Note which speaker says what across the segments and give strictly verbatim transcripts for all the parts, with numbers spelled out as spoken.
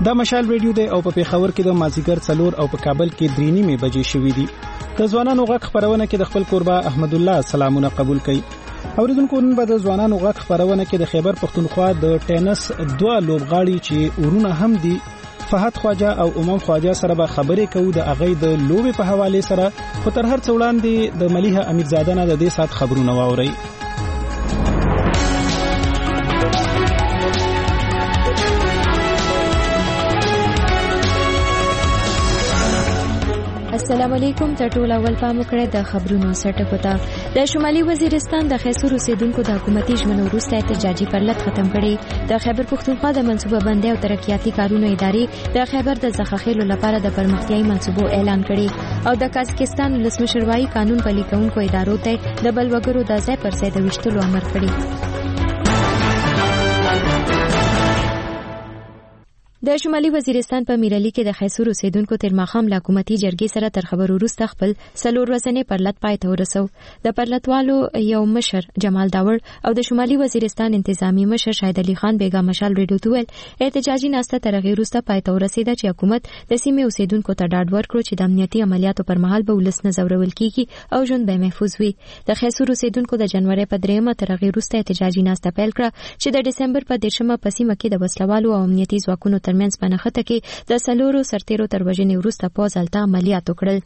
Speaker 1: دا مشال ریډیو دی او په پیښور کې د مازیګر څلور او په کابل کې درې نیمې بجې شوې دي. د ځوانانو غږ خبرونه کې د خپل قربا احمد الله سلامونه قبول کړي. اوریدونکو نن به د ځوانانو غږ خبرونه کې د خیبر پښتونخوا د ټینس دوه لوبغاړي چې ورونه هم دي فهد خواجه او امام خواجه سره به خبرې کوو د اغې د لوبې په حواله سره. خو تر هر څه وړاندې د ملیحه امیرزاده نه د دې سات خبرونه واوري.
Speaker 2: السلام علیکم. تر ټولو اول پام وکړئ د خبرونو سرټکو ته. د شمالي وزیرستان د خیسور اوسیدونکو د حکومتي ژمنو وروسته احتجاجي پرلط ختم کړي. د خیبر پښتونخوا د منصوبه بندۍ او ترقیاتي کارونو ادارې د خیبر د ځخخېلو لپاره د پرمختیايي منصوبو اعلان کړي او د کازاخستان ولسمشر وايي قانون پلي کوونکو ادارو ته د بلوګرو د ځای پر ځای د وشتلو امر کړي. د شمالي وزیرستان په میرالي کې د خیسور اوسیدونکو تر ماښام له حکومتي جرګې سره تر خبرو وروسته خپل څلور ورځنی پرلط پای ته ورسو. د پرلطوالو یو مشر جمال داور او د شمالي وزیرستان انتظامی مشر شاهد علي خان بیگا مشال ریډیو ته ویل احتجاجي ناسته تر هغې وروسته پای ته ورسېده چې حکومت د سیمې اوسیدونکو ته ډاډ ورکړو چې د امنیتي عملیاتو پر مهال به ولس نه ځورول کیږي او ژوند به محفوظ وي. د خیسور اوسیدونکو د جنوري په دریمه تر هغې وروسته احتجاجي ناسته پیل کړه چې د ډسمبر په دیرشمه په سیمه کې د وسلوالو او امنیتي ځواکونو ترمنځ په نښته کې د سلورو سرتیرو تر وژنې وروسته پوځ هلته عملیات وکړل.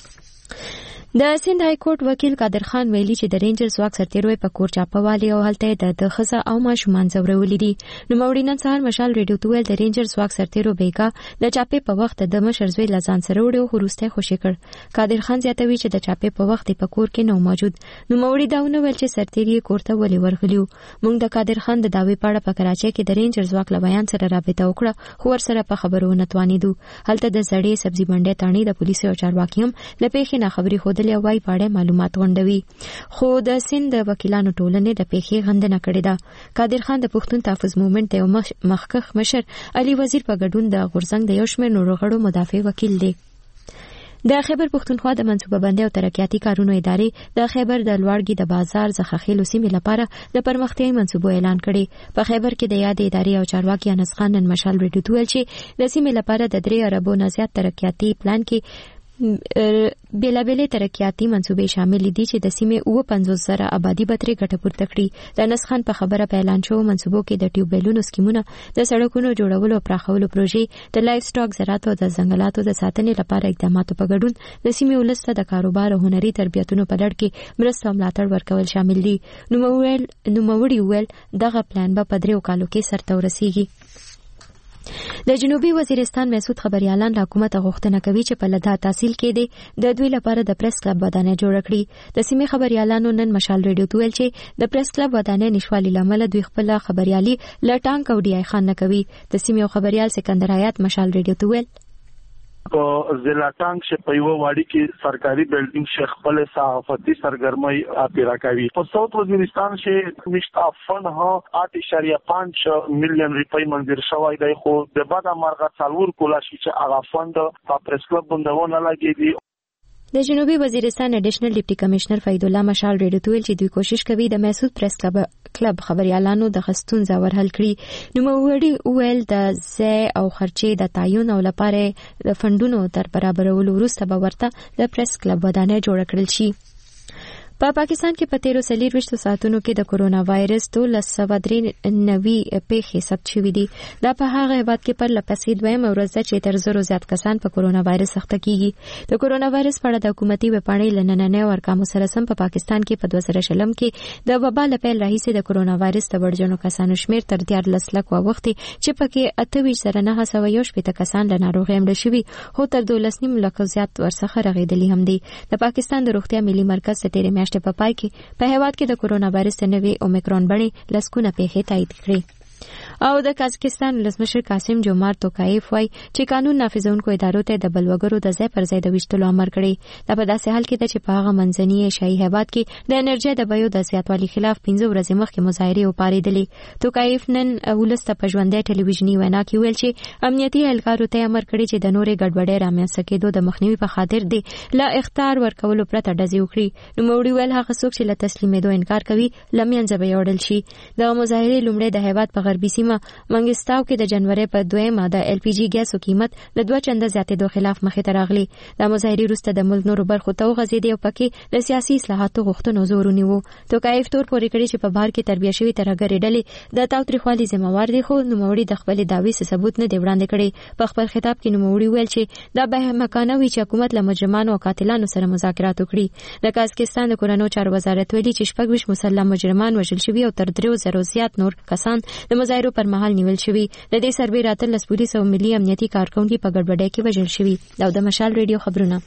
Speaker 2: د سند های کورټ وکیل قادر خان ویلي چې د رینجر ځواک سرتیرو په کور چاپوالي او هلته د خزه او ماشومان ځورولې دي. نو موري نن سهار مشال ریډیو ته ویل د رینجر ځواک سرتیرو بیګا د چاپې په وخت د مشر زوی لزان سره وړو خروسته خوشی کړ. قادر خان زیاتوي چې د چاپې په وخت په کور کې نو موجود. نو موري داونه ویل چې سرتیری کورته ولې ورغلیو. موږ د قادر خان د داوی په اړه په کراچۍ کې د رینجر ځواک له بیان سره رابطه وکړه خو ور سره په خبرونه توانیدو. هلته د زړې سبزی منډه تانی د پولیسو او چارواکي هم لپاره نه خبري خودلې وای پاړه معلومات غونډوي. خو د سند وکیلانو ټولنې د پیښې غندنه کړې ده. قادر خان د پښتون تحفظ موومېنټ یو مخکښ مشر علي وزیر په ګډون د غورځنګ د یو شمېر نورو غړو مدافع وکیل دی. د خیبر پښتونخوا د منصوبه بندۍ او ترقیاتي کارونو ادارې د خیبر د لوړګي د بازار ځخخېلو سیمې لپاره د پرمختیايي منصوبو اعلان کړي. په خیبر کې د یادې ادارې او چارواکي انس خان نن مشال ریډیو ته ویل چې د سیمې لپاره د درې اربو نه زیات ترقیاتي پلان کې بیلابېلې ترقیاتي منصوبې شامل دي چې د سیمې اوه پنځوس زره آبادي به ترې ګټه پورته کړي. د انس خان په خبره په اعلان شوو منصوبو کې د ټیوبویلونو سکیمونه، د سړکونو جوړولو او پراخولو پروژې، د لایف سټاک زراعت او د ځنګلاتو د ساتنې لپاره اقداماتو په ګډون د سیمې ولس ته د کاروبار او هنري تربیتونو په لړ کې مرسته او ملاتړ ورکول شامل دي. نوموړي وویل دغه پلان به په دریو کالو کې سرته ورسیږي. د جنوبي وزیرستان مسعود خبريالان له حکومت غوښتنه کوي چې په لدا تحصیل کې د دوی لپاره د پریس کلب ودانۍ جوړ کړي. د سیمې خبريالانو نن مشال ریډیو ته ویل چې د پریس کلب ودانۍ نشوالي لامل دوی خپل خبريالي لټانک او ډي آی خان نه کوي. د سیمې خبريال سکندر حیات مشال ریډیو ته ویل
Speaker 3: په ضلع ټانک شه په یو واړی کې سرکاري بلډینګ شه خپل صحافتي سرګرمۍ اپیرا کوي. په ساوث وزیرستان شه مشت افن ها آठ اشاریه پنج میلیون روپۍ منظور شوی دی خو د بعد مرغه څلور کولا شي چې هغه فند په پریس کلب بندونه لګیږي.
Speaker 2: د جنوبي وزیرستان اډیشنل ډیپټي کمشنر فید الله مشال ریډیو ته ویل چې دوی کوشش کوي د مسعود پریس کلب کلب خبريالانو د خستون زاور حل کړي. نو موړي ویل د ځای او خرچې د تعین او لپاره د فندونو تر برابرولو وروسته به ورته د پریس کلب ودانۍ جوړ کړل شي. په پا پاکستان کې په تیرو څلوېښتو ساعتونو کې د کورونا وایرس دولس سوه درې نوي پیښې ثبت شوي دي. دا په هغه هېواد کې پرله پسې دویمه ورځ ده چې تر زرو زیات کسان په کورونا وایرس اخته کیږي. د کورونا وایرس په اړه د حکومتي ویبپاڼې له نننیو ارقامو سره سم په پاکستان کې په دوه زره شلم کې د وبا له پیل راهیسې د کورونا وایرس د وړجنو کسانو شمېر تر دیارلس لکو واوښتې چې پکې اته ویشت زره نهه سوه یو شپېته کسان له ناروغۍ مړه شوي خو تر دولس نیم لکو زیات ورڅخه رغېدلي هم دي. د پاکستان د روغتیا ملي مرکز د تېرې میاشتې په پای کې په هیواد کې د کورونا وایرس د نوي اومیکرون بڼې لسګونه پیښې تایید کړې. او د کازاخستان ولسمشر قاسم جومارت توکایف وایي چې قانون نافذونکو ادارو ته د بلوګرو د ځای پر ځای د ویشتلو امر کړی. دا په داسې حال کې ده چې په هغه منځني ایشیايي هیواد کې د انرژي د بیو د زیاتوالي خلاف پنځه ورځې مخکې مظاهرې وپارېدلې. توکایف نن ولس ته په ژوندۍ ټلویزیوني وینا کې ویل چې امنیتي اهلکارو ته امر کړی چې د نورې ګډوډۍ رامنځته کېدو د مخنیوي په خاطر دی له اخطار ورکولو پرته ډزې وکړي. نوموړي ویل هغه څوک چې له تسلیمېدو انکار کوي له منځه به یوړل شي. دغه مظاهرې لومړی د هیواد په په غربي سیمه منګستاو کې د جنوري په دویمه د ال پی جی ګیسو قیمت د دوه چنده زیاتېدو خلاف مخې ته راغلی. د مظاهرې وروسته د ملک نورو برخو ته وغځېدې او پکې د سیاسي اصلاحاتو غوښتنو زور ونیو. توکایف تور پورې کړی چې په بهر کې تربیه شوي ترهګرې ډلې د تاوتریخوالي ذمہوار دي، خو نوموړي د خپل دعوی څخه ثبوت نه دی وړاندې کړی. په خپل خطاب کې نوموړي ویل چې دا به مکانه وي چې حکومت له مجرمانو او قاتلانو سره مذاکرات وکړي. د قازقستان د کورونو چارو وزارت ویلي چې شپږ ویشت مسلح مجرمان وژل شوي او تر درې زرو زیات نور کسان د مظاهرو پر مهال نیول شوي. د دې سربېره اتلس پولیس او ملي امنیتي کارکونکي په ګډوډۍ کې وژل شوي. دا د مشال ریډیو خبرونه.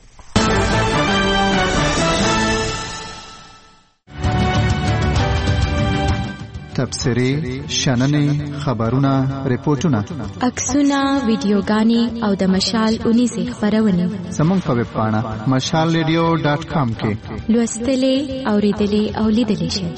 Speaker 4: تبصرې، شننې، خبرونه، ریپورتونه،
Speaker 2: عکسونه، ویډیوګانې او د مشال اونیزې خبرونه
Speaker 4: زموږ په ویب پاڼه مشال ریډیو ډاټ کام کې
Speaker 2: لوستلې، اوریدلې او لیدلې شئ.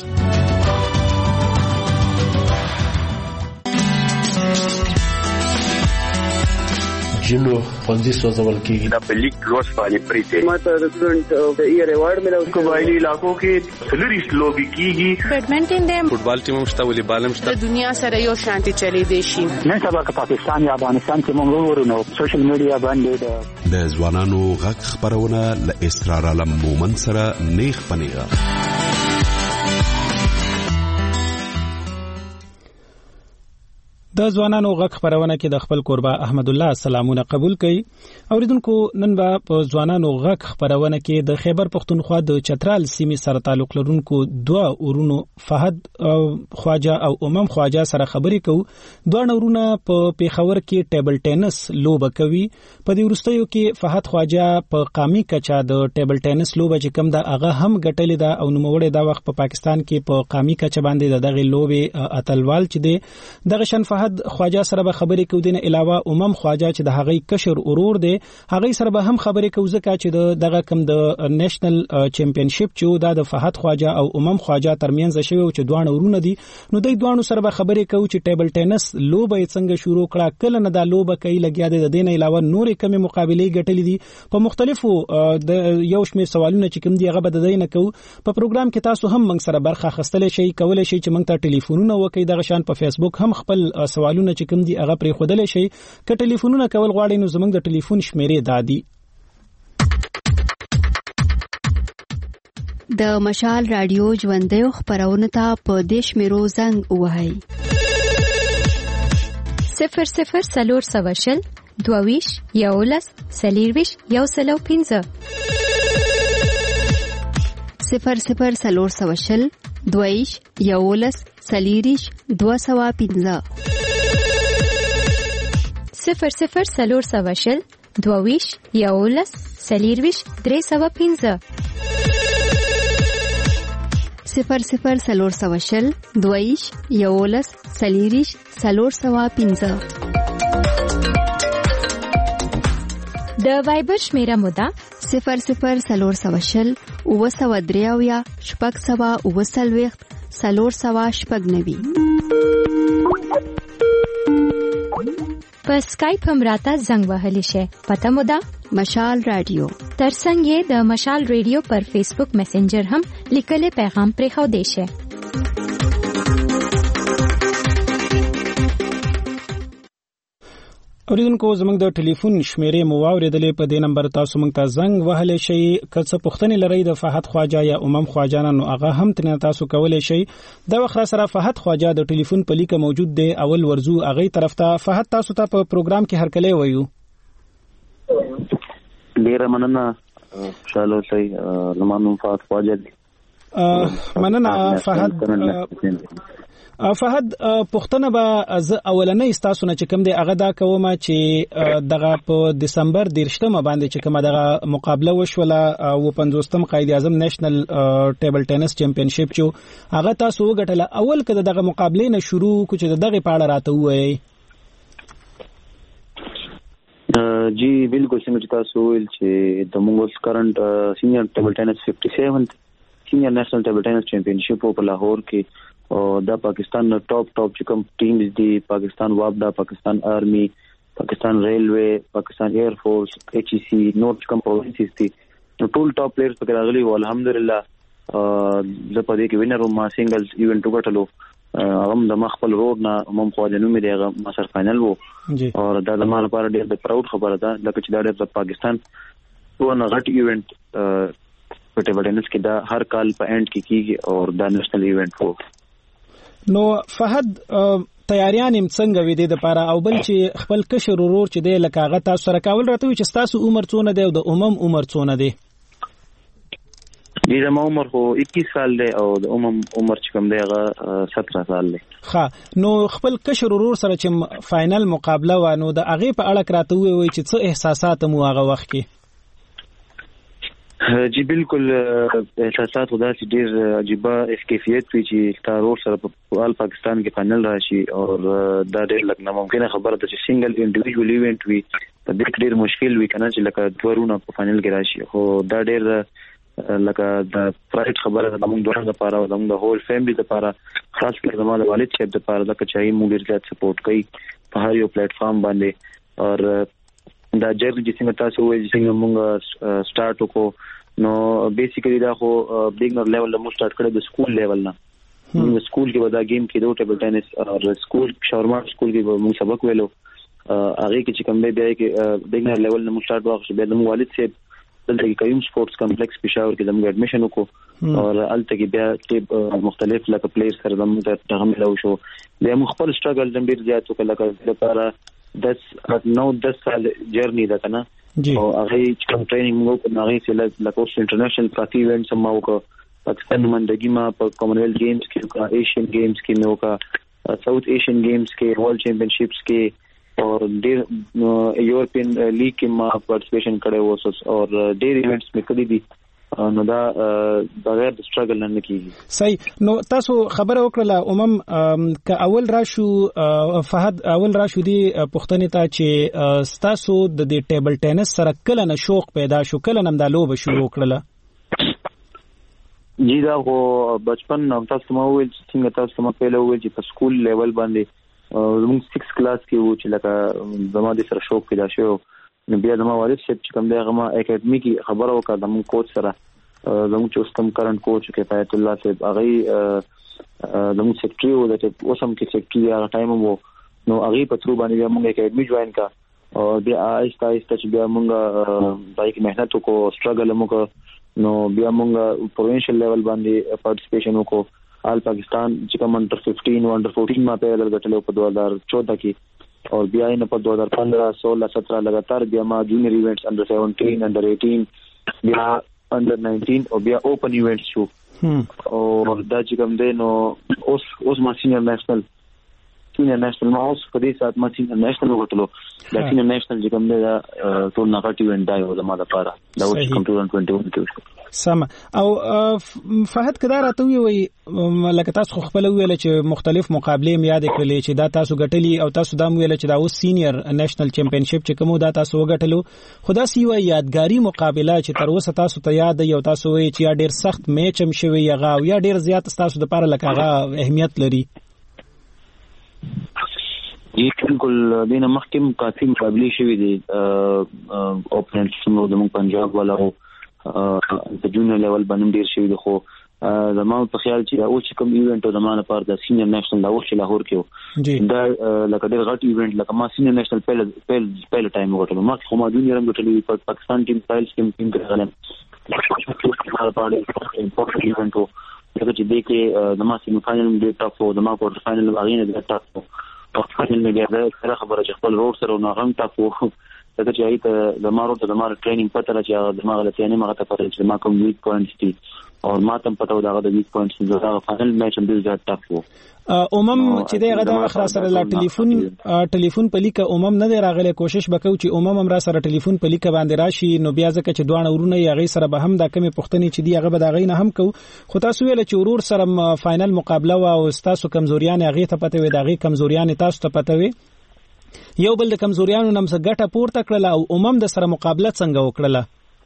Speaker 5: جنو فنزي سوزول کیږي
Speaker 6: دا په لیک لوس باندې پریته
Speaker 7: ماته رسټورانټ یې ریوارډ ملو.
Speaker 3: قبایلی علاقو کې سلریش لوبي کیږي.
Speaker 8: بیډمنټن دې
Speaker 5: فوټبال ټیم مشته ولې بالم شته.
Speaker 8: د دنیا سره یو شانتي چلی دی شي.
Speaker 9: نن سبا که پاکستان یا افغانستان کې موږ وګورو سوشل میډیا باندې
Speaker 10: د ځوانانو غږ خبرونه ل اسرار علم مومن سره نیخ پنیغه.
Speaker 1: د ځوانانو غږ خبرونه کې د خپل قربا احمد الله سلامونه قبول کړي. اوریدونکو نن به په ځوانانو غږ خبرونه کې د خیبر پختونخوا د چترال سیمې سره تعلق لرونکو دوه ورونو فهد خواجه او امام خواجه سره خبرې کوو. دوه ورونه په پیښور کې ټیبل ټینس لوبه کوي. په دې وروستیو کې فهد خواجه په قامي کچا د ټیبل ټینس لوبه چې کوم د هغه هم ګټلې ده او نوموړی دا وخت په پا پاکستان کې په قامي کچا باندې دغه لوبه اتلوال چې دی دغه شن فهد خواجه سره به خبرې کوو. دنه علاوه امام خواجه چې د هغه کشر اورور دی هغه سره به هم خبرې کوو ځکه چې دغه کم د نېشنل چمپionship چې دا د فهد خواجه او امام خواجه ترمنځ شوی او چې دوه ورونه دي نو د دوه سره به خبرې کوو چې ټیبل ټینس لوبه څنګه شروع کړه، کله نه دا لوبه کوي لګیا دی. د دینه علاوه نورې کمی مقابلې ګټلې دي په مختلفو د یو شمېر سوالونه چې کوم دی هغه به د دینه کوو. په پروګرام کې تاسو هم موږ سره برخه اخیستلی شئ، کولای شئ چې موږ ته ټلیفونونه وکړئ. دغه شان په فیسبوک هم خپل سوالونه چې کوم دي هغه پرې خودلې شي. که ټلیفونونه کول غواړئ نو زموږ د ټلیفون شمیرې دادي
Speaker 11: د مشال رادیو ژوندۍ خبرونه ته په دیش میرو زنګ وهاي
Speaker 2: صفر صفر سلور سواشل دوویش یولس سلیرویش یو سلو پینزه
Speaker 11: صفر صفر سلور سواشل دوویش یولس سلیریش دو سوا پینزه
Speaker 2: صفر صفر سلور سواشل دوویش یولس سلیرویش درې سوا پینزه
Speaker 11: صفر صفر سلور سواشل دوویش یولس سلیریش سلور سوا پینزه.
Speaker 2: د وایبر شمیره مودا
Speaker 11: صفر صفر سلور سواشل اوه سوا دریاویا شپږ سوا اوه سلویخت سلور سوا شپږ نوي.
Speaker 2: په سکایپ هم راته زنګ وهلی شي. پته مو ده
Speaker 11: مشال رادیو.
Speaker 2: ترڅنګ یې د مشال رادیو پر فیسبوک میسنجر هم لیکلي پیغام پرې خو دی شي.
Speaker 1: اوریدونکو زموږ د ټلیفون شمیرې مو واوریدلې په دې نمبر تاسو موږ ته زنګ وهلی شئ. که څه پوښتنې لرئ د فهد خواجه یا امام خواجه نو هغه هم ترې تاسو کولی شئ. دا وخت را سره فهد خواجه د ټلیفون په لیکه موجود دی. اول ورزو هغه طرف ته. فهد تاسو ته په پروګرام کې هرکلی وایو.
Speaker 7: ډیره مننه شالو سي نوم فهد خواجه دی.
Speaker 1: مننه فهد. فهد پښتنه به از اولنې استاسو نه چې کوم دی هغه دا کوم چې دغه په دسمبر دیرشتمه باندې چې کوم دغه مقابله وشوله او پنځوستم قائد اعظم نېشنل ټیبل ټینس چمپionship چې هغه تاسو وګټله. اول کله دغه مقابله نه شروع کو چې دغه پاړه راته وایي.
Speaker 7: جی بالکل څنګه تاسو ویل چې د موږ کرنٹ سینیئر ټیبل ټینس fifty-seven سینیئر نېشنل ټیبل ټینس چمپionship په لاهور کې او دا پاکستان نو ټاپ ټاپ چې کوم ټیمز دي پاکستان وابدا پاکستان آرمی پاکستان ریلوے پاکستان ایر فورس ایچ ای سی نور کوم پروینسز دي نو ټول ټاپ پلیئرز پکې راغلي او الحمدلله زه په دې کې وینر ما سنگلز ایونت وګټلو هغه د مخبل روډ نه هم خو د نومې دغه ماسټر فائنل وو او دا د مال لپاره ډېر د پراود خبره ده لکه چې دا د پاکستان ونه غټ ایونت په ټیبل ټینس کې دا هر کال په اند کې کیږي او دا نېشنل ایونت وو.
Speaker 1: نو فهد تیاریان هم څنګه وې د لپاره او بل چې خپل کشر ورور چې دی لکه هغه تاسو سره کول راته چې تاسو عمر څونه دی او د امم عمر څونه دی؟
Speaker 7: د ما عمر خو اکیس سال دی او د امم عمر چې کوم دی هغه سترہ سال دی.
Speaker 1: ښه نو خپل کشر ورور سره چې فائنل مقابله و نو د هغه په اړه راته وې چې څه احساسات مو هغه وخت کې؟
Speaker 7: جی بالکل احساسات خدا چې ډېر عجیبه اسکیفیت وی چې تارور سره په آل پاکستان کې فائنل راشي او دا ډېر لږ ناممکنه خبره ده چې سنگل انډیویډوال ایونت وي په دې ډېر مشکل وي کنه چې لکه دورونه په فائنل کې راشي خو دا ډېر لکه د پرایټ خبره ده موږ دوه لپاره او د هول فیملی لپاره خاص کر زموږ والد صاحب لپاره دا چې موږ ډېر زیات سپورټ کوي په هر یو پلیټ فارم باندې او دا جرنی چې څنګه تاسو وایي چې موږ سٹارټ وکړو نو بیسیکلی دا خو بګنر لیول له مو سٹارټ کړو د سکول لیول نه. موږ سکول کې ودا گیم کې دوه ټیبل ټینس او سکول شاورما سکول کې موږ سبق ویلو هغه کې چې کوم دی کې بګنر لیول نه مو سٹارټ واخښ به د والد صاحب دلته کې کوم سپورتس کمپلیکس پېښور کې زموږ اډمیشن وکړو او الته کې بیا ټیب مختلف لکه پلیئر سره زموږ ته هم ملو شو بیا مخ خپل سټرګل دم ډیر زیات وکړ لکه لپاره دس نو دس سال جرنی ده کنه او هغه چې کوم ټریننګ موږ په هغه سره لکه اوس انټرنیشنل کافي ایونټس هم وکړو پاکستان منډګي ما په کامن ویلث گیمز کې ایشین گیمز کې مې وکړه ساوث ایشین گیمز کې ورلد چیمپionشپس کې اور ډیر یورپین لیگ کې ما پارټیسپیشن کړی ووس او ډیر ایونټس مې کړی دي نو دا بغیر د سټرګل نه کیږي.
Speaker 1: صحیح. نو تاسو خبره وکړه عموم ک اول راشو فهد اول راشو دی پښتنې ته چې تاسو د دې ټیبل ټینس سره کله نه شوق پیدا شو کله نه د لوب شروع کړله؟
Speaker 7: جی دا خو بچپن نو تاسو مو ویل چې څنګه تاسو مو پیل ویل چې په سکول لیول باندې زموږ سکس کلاس کې و چې لکه زما د سره شوق پیدا شو نو بیا د ما والد صاحب چې کوم دی هغه ما اکیډمي کې خبره وکړه د مون کوچ سره زموږ چې اوسم کرنٹ کوچ کې فایت الله صاحب هغه د مون سیکریټری و د اوسم کې سیکریټری هغه ټایم وو نو هغه په ترو باندې موږ اکیډمي جوائن کا او بیا آهسته آهسته چې بیا موږ دای کې مهنت وکړو سټرګل موږ نو بیا موږ پروینشل لیول باندې پارټیسپیشن وکړو آل پاکستان چې کوم انډر ففټین او انډر فورټین ما په لږ غټلو په دو ہزار چودہ کې اور بیا یې په دو ہزار پندرہ سولہ سترہ لگاتار بیا ما جونیئر ایونټس انډر سیونټین انډر ایټین بیا انډر نائنټین او بیا اوپن ایونټس شو او دا چې کوم دی نو اوس اوس ما سینیئر نېشنل سینیئر نېشنل ما اوس په دې سات ما سینیئر نېشنل وګټلو دا سینیئر نېشنل چې کوم دی دا ټول نغټ ایونټ دی او زموږ لپاره دا اوس کوم ټول اکیس کې
Speaker 1: سم. او فهد کدا راته وی لکه تاسو خپل ویل چې مختلف مقابله م یاد کړلې چې دا تاسو غټلی او تاسو دا ویل چې دا اوس سینیئر نېشنل چیمپionشپ چې کومو دا تاسو وګټلو خدا سی وی یادګاری مقابله چې تر اوسه تاسو ته یاد یو تاسو وی چې ډیر سخت میچ هم شوی یغه او یا ډیر زیات تاسو د لپاره لکه هغه اهمیت لري؟
Speaker 7: یہ بالکل دینه مخکم کافی مقابله شوی دي اوپننټس نو د مون پنجاب والا په جونیئر لیول باندې ډیر شوی دي خو زموږ په خیال چې او چې کوم ایونت او زمانه پر د سینیئر نېشنل لاهور کې لاهور کې دا لکه ډیر غټ ایونت لکه ما سینیئر نېشنل پیل پیل پیل ټایم وګټلو ما خو ما جونیئر هم وګټلو په پاکستان ټیم فایلز کې ټیم کې غلم ما په اړه امپورټنت ایونت وو چې دې کې د ما سیمی فائنل ډیر ټاپ وو د ما کوارټر فائنل هغه نه ډیر ټاپ وو او فائنل نه بیا دا خبره چې خپل روډ سره نو هم ټاپ وو دا چې ایت د ما روډ د ما ټریننګ پته را چې د ما غلطیانه ما ته پته چې ما کوم ویک پوینټس دي او ما ته پته و دا د ویک پوینټس دا فائنل میچ هم ډیر زیات ټاپ وو.
Speaker 1: عموم چې دغه د اخر سره لا ټلیفون ټلیفون په لیکه عموم نه راغله کوشش وکاو چې عموم هم را سره ټلیفون په لیکه باندې راشي نو بیا ځکه چې دوه ورونه یې غي سره به هم د کمی پښتني چې دی هغه به دا غي نه هم کو خو تاسو ویل چې ورور سره فائنل مقابله او تاسو کمزوریان هغه ته پته وي دا غي کمزوریان تاسو ته پته وي یو بل د کمزوریانو نم څخه ګټه پورته کړله او عموم د سره مقابله څنګه وکړله؟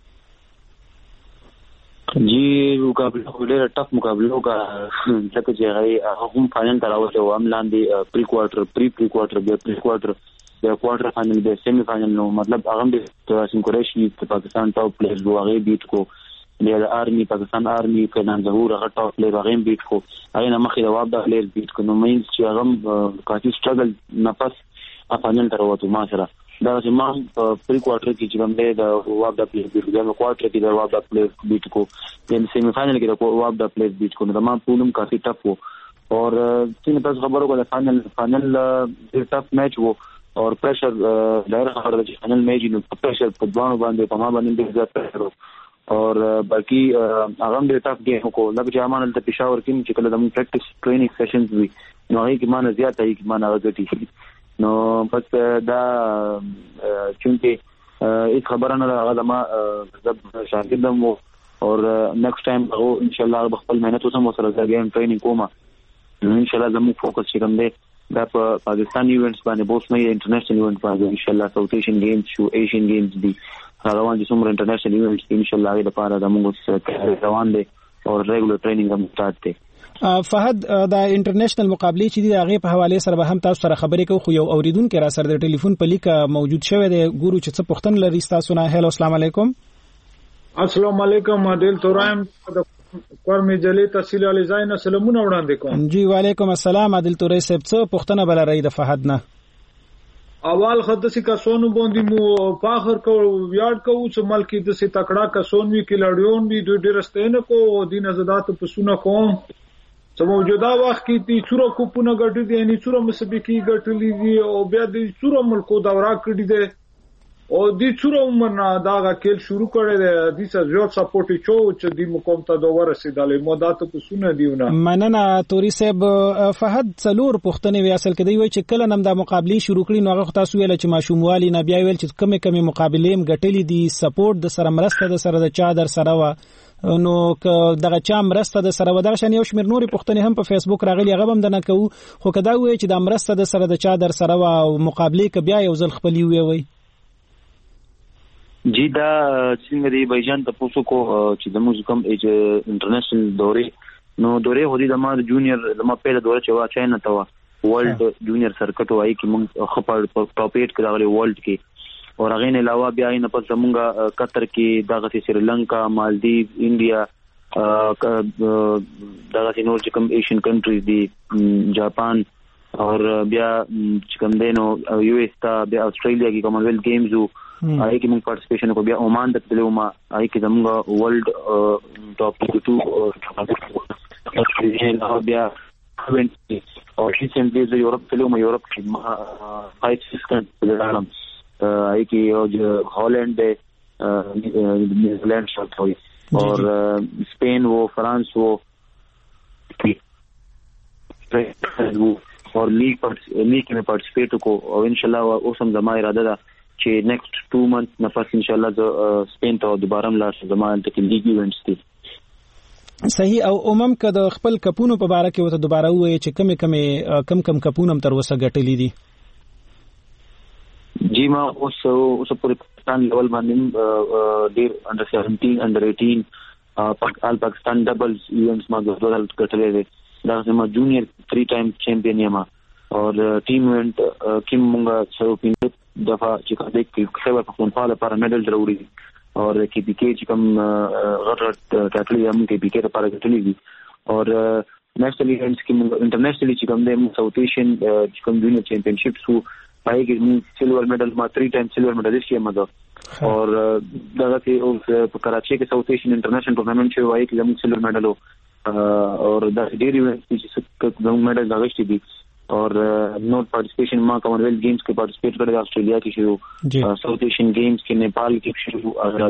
Speaker 7: جی مقابله ډېر ټف مقابله کا ځکه چې هغه هم فائنل ته راوته او هم لاندې پری کوارټر پری پری کوارټر بیا پری کوارټر بیا کوارټر فائنل بیا سیمی فائنل نو مطلب هغه د سیم قریشي په پاکستان ټاپ پلیئرز وو هغه بیت کو د آرمي پاکستان آرمي کنان ظهور هغه ټاپ پلیئر هغه بیټ کو هغه نه مخې د وابدا پلیئر بیټ کو نو مینز چې هغه کافي سټرګل نه پس افغانستان تر وته ما سره دا چې ما پری کوارټر کې چې کوم دی د وابدا پلیئر بیټ کو د کوارټر کې د وابدا پلیئر بیټ کو د سیمی فائنل کې د وابدا پلیئر بیټ کو نو ما پولم کافي ټف وو اور څنګه تاسو خبرو کوله فائنل فائنل ډیر ټف میچ وو اور پریشر ډیر خبره چې فائنل میچ نو پریشر په دوانو باندې په ما باندې ډیر زیات پریشر اور باقي هغه ډیر ټف گیم کو لکه چې امانل ته پېښور کې چې کله د پریکټیس ټریننګ سیشنز وي نو هغه کې مانه زیات هي کې مانه غټي نو پس دا چونکه هیڅ خبره نه هغه ما شاګردم وو اور نیکسټ ټایم هغه ان شاء الله خپل مهنت وسم سره ځګین ټریننګ کوم نو ان شاء الله زموږ فوکس چې کوم دی دا په پاکستان ایونټس باندې بوس نه انټرنیشنل ایونټ باندې ان شاء الله ساوث ایشین گیمز شو ایشین گیمز دي روان دي څومره انټرنیشنل ایونټس ان شاء الله غوډه لپاره د موږ روان دي او ریګولر ټریننګ هم سٹارټ دي
Speaker 1: فهد دا انټرنیشنل مقابله چې دی هغه په حواله سره به هم تاسو سره خبرې کوو خو یو اوریدونکو را سره د ټلیفون په لیک موجود شوی دی ګورو چې څه پوښتنه لري تاسو نه هلو السلام علیکم
Speaker 12: السلام علیکم عادل تورایم د کورمې جلې تحصیل علی زاین سلامونه وړاندې کوم
Speaker 1: جی وعلیکم السلام عادل تورای صاحب څه پوښتنه بل راي د فهد نه
Speaker 12: اول خدسي کسونو باندې مو فاخر کو ویاړ کو چې ملک د سي تکړه کسون وی کلاډیون وی د ډیرستین کو دین زدات په سونه کوم چې موجوده وخت کې تی څوره کوپونه غټي دي نه څوره مسبيكي غټلې دي او بیا د څوره ملکو دورا کړی دي او د څوره عمر دا غکل شروع کړی دی د څه زیات سپورټ چو چې د مقام ته دوه رسیدلې مودات په سونه دیونه
Speaker 1: مننه توري صاحب فهد څلور پښتنې وی اصل کې دی چې کله نم د مقابله شروع کړي نو هغه تاسو ویل چې ماشوموالي نه بیا ویل چې کمه کمه مقابله هم غټلې دي سپورټ د سره مرسته د سره د چا در سره و نو دغه چا مرسته د سره ودغه شان یو شمیر نوري پښتنې هم په فیسبوک راغلي هغه هم د نه کو خو کدا وی چې د مرسته د سره د چا در سره و او مقابله ک بیا یو ځل خپلې وی وي
Speaker 7: جی دا څنګه دی بایجان ته پوسو کو چې د موږ کوم انټرنیشنل دورې نو دورې هودي د ما جونیئر د ما په دوره چې وا چاینا ته ورلد جونیئر سرکټ وای کی موږ خپل ټاپ ایټ کې راغلي ورلد کې او هغه نه علاوه بیا نه پس موږ قطر کې دغه سریلانکا مالدیو انډیا دغه نور چې کوم ایشین کنټریز دي جاپان اور بیا چې کوم دینو یو ایس تا بیا استرالیا کې کامن ویلث گیمز وو آئی کې موږ پارټیسپیشن کو بیا عمان د تلو ما آئی کې زموږ ورلد ټاپ ټو او بیا او ریسنټلی د یورپ تلو ما یورپ کې ما فایټ سیستم د عالم آئی کې او هالند نیوزیلینڈ شاٹ ہوئی اور اسپین وہ فرانس وہ اور لیگ لیگ میں پارٹیسپیٹ کو اور انشاءاللہ اوسم زما اراده ده چې نیکسٹ ټو منث نفس ان شاء الله ز سپین ته دوباره ملاش زمان ته کې لیګ ایونټس دي
Speaker 1: صحیح او عموم کده خپل کپونو په باره کې وته دوباره وایي چې کم کم کم کم کپونو تر وسه غټلې دي
Speaker 7: جی ما اوس اوس پورې پاکستان لیول باندې ډیر انډر سیونټین انډر ایټین آل پاکستان ډبلز ایونټس ما دوه غټلې دي دا زما جونیئر تھری ټایم چیمپیون یم اور ټیم ایونټ کیم مونږه سو پینځه دفعه چې کوم کې خبر په خپل لپاره میډل ضروري دي اور کې پی کې چې کوم غټ غټ ټاکلي هم کې پی کې لپاره غټلي دي اور نېشنل ایونټس کې انټرنیشنلی چې کوم د ساوث ایشین چې کوم جونیئر چیمپیونشپس وو پای کې سلور میډل ما تھری ټایم سلور میډلیسټ یم مده اور دغه کې په کراچي کې ساوث ایشین انټرنیشنل ټورنمنت شوی وای کې زموږ سلور میډل اور د ډېری ایونټس چې زموږ میډل غوښتي دي اور نوٹ پارٹیسپیشن ما کامن ویلث گیمز کے پارٹیسپیٹ کرے آسٹریلیا کی شروع ساؤتھ ایشین گیمز کے نیپال کی شروع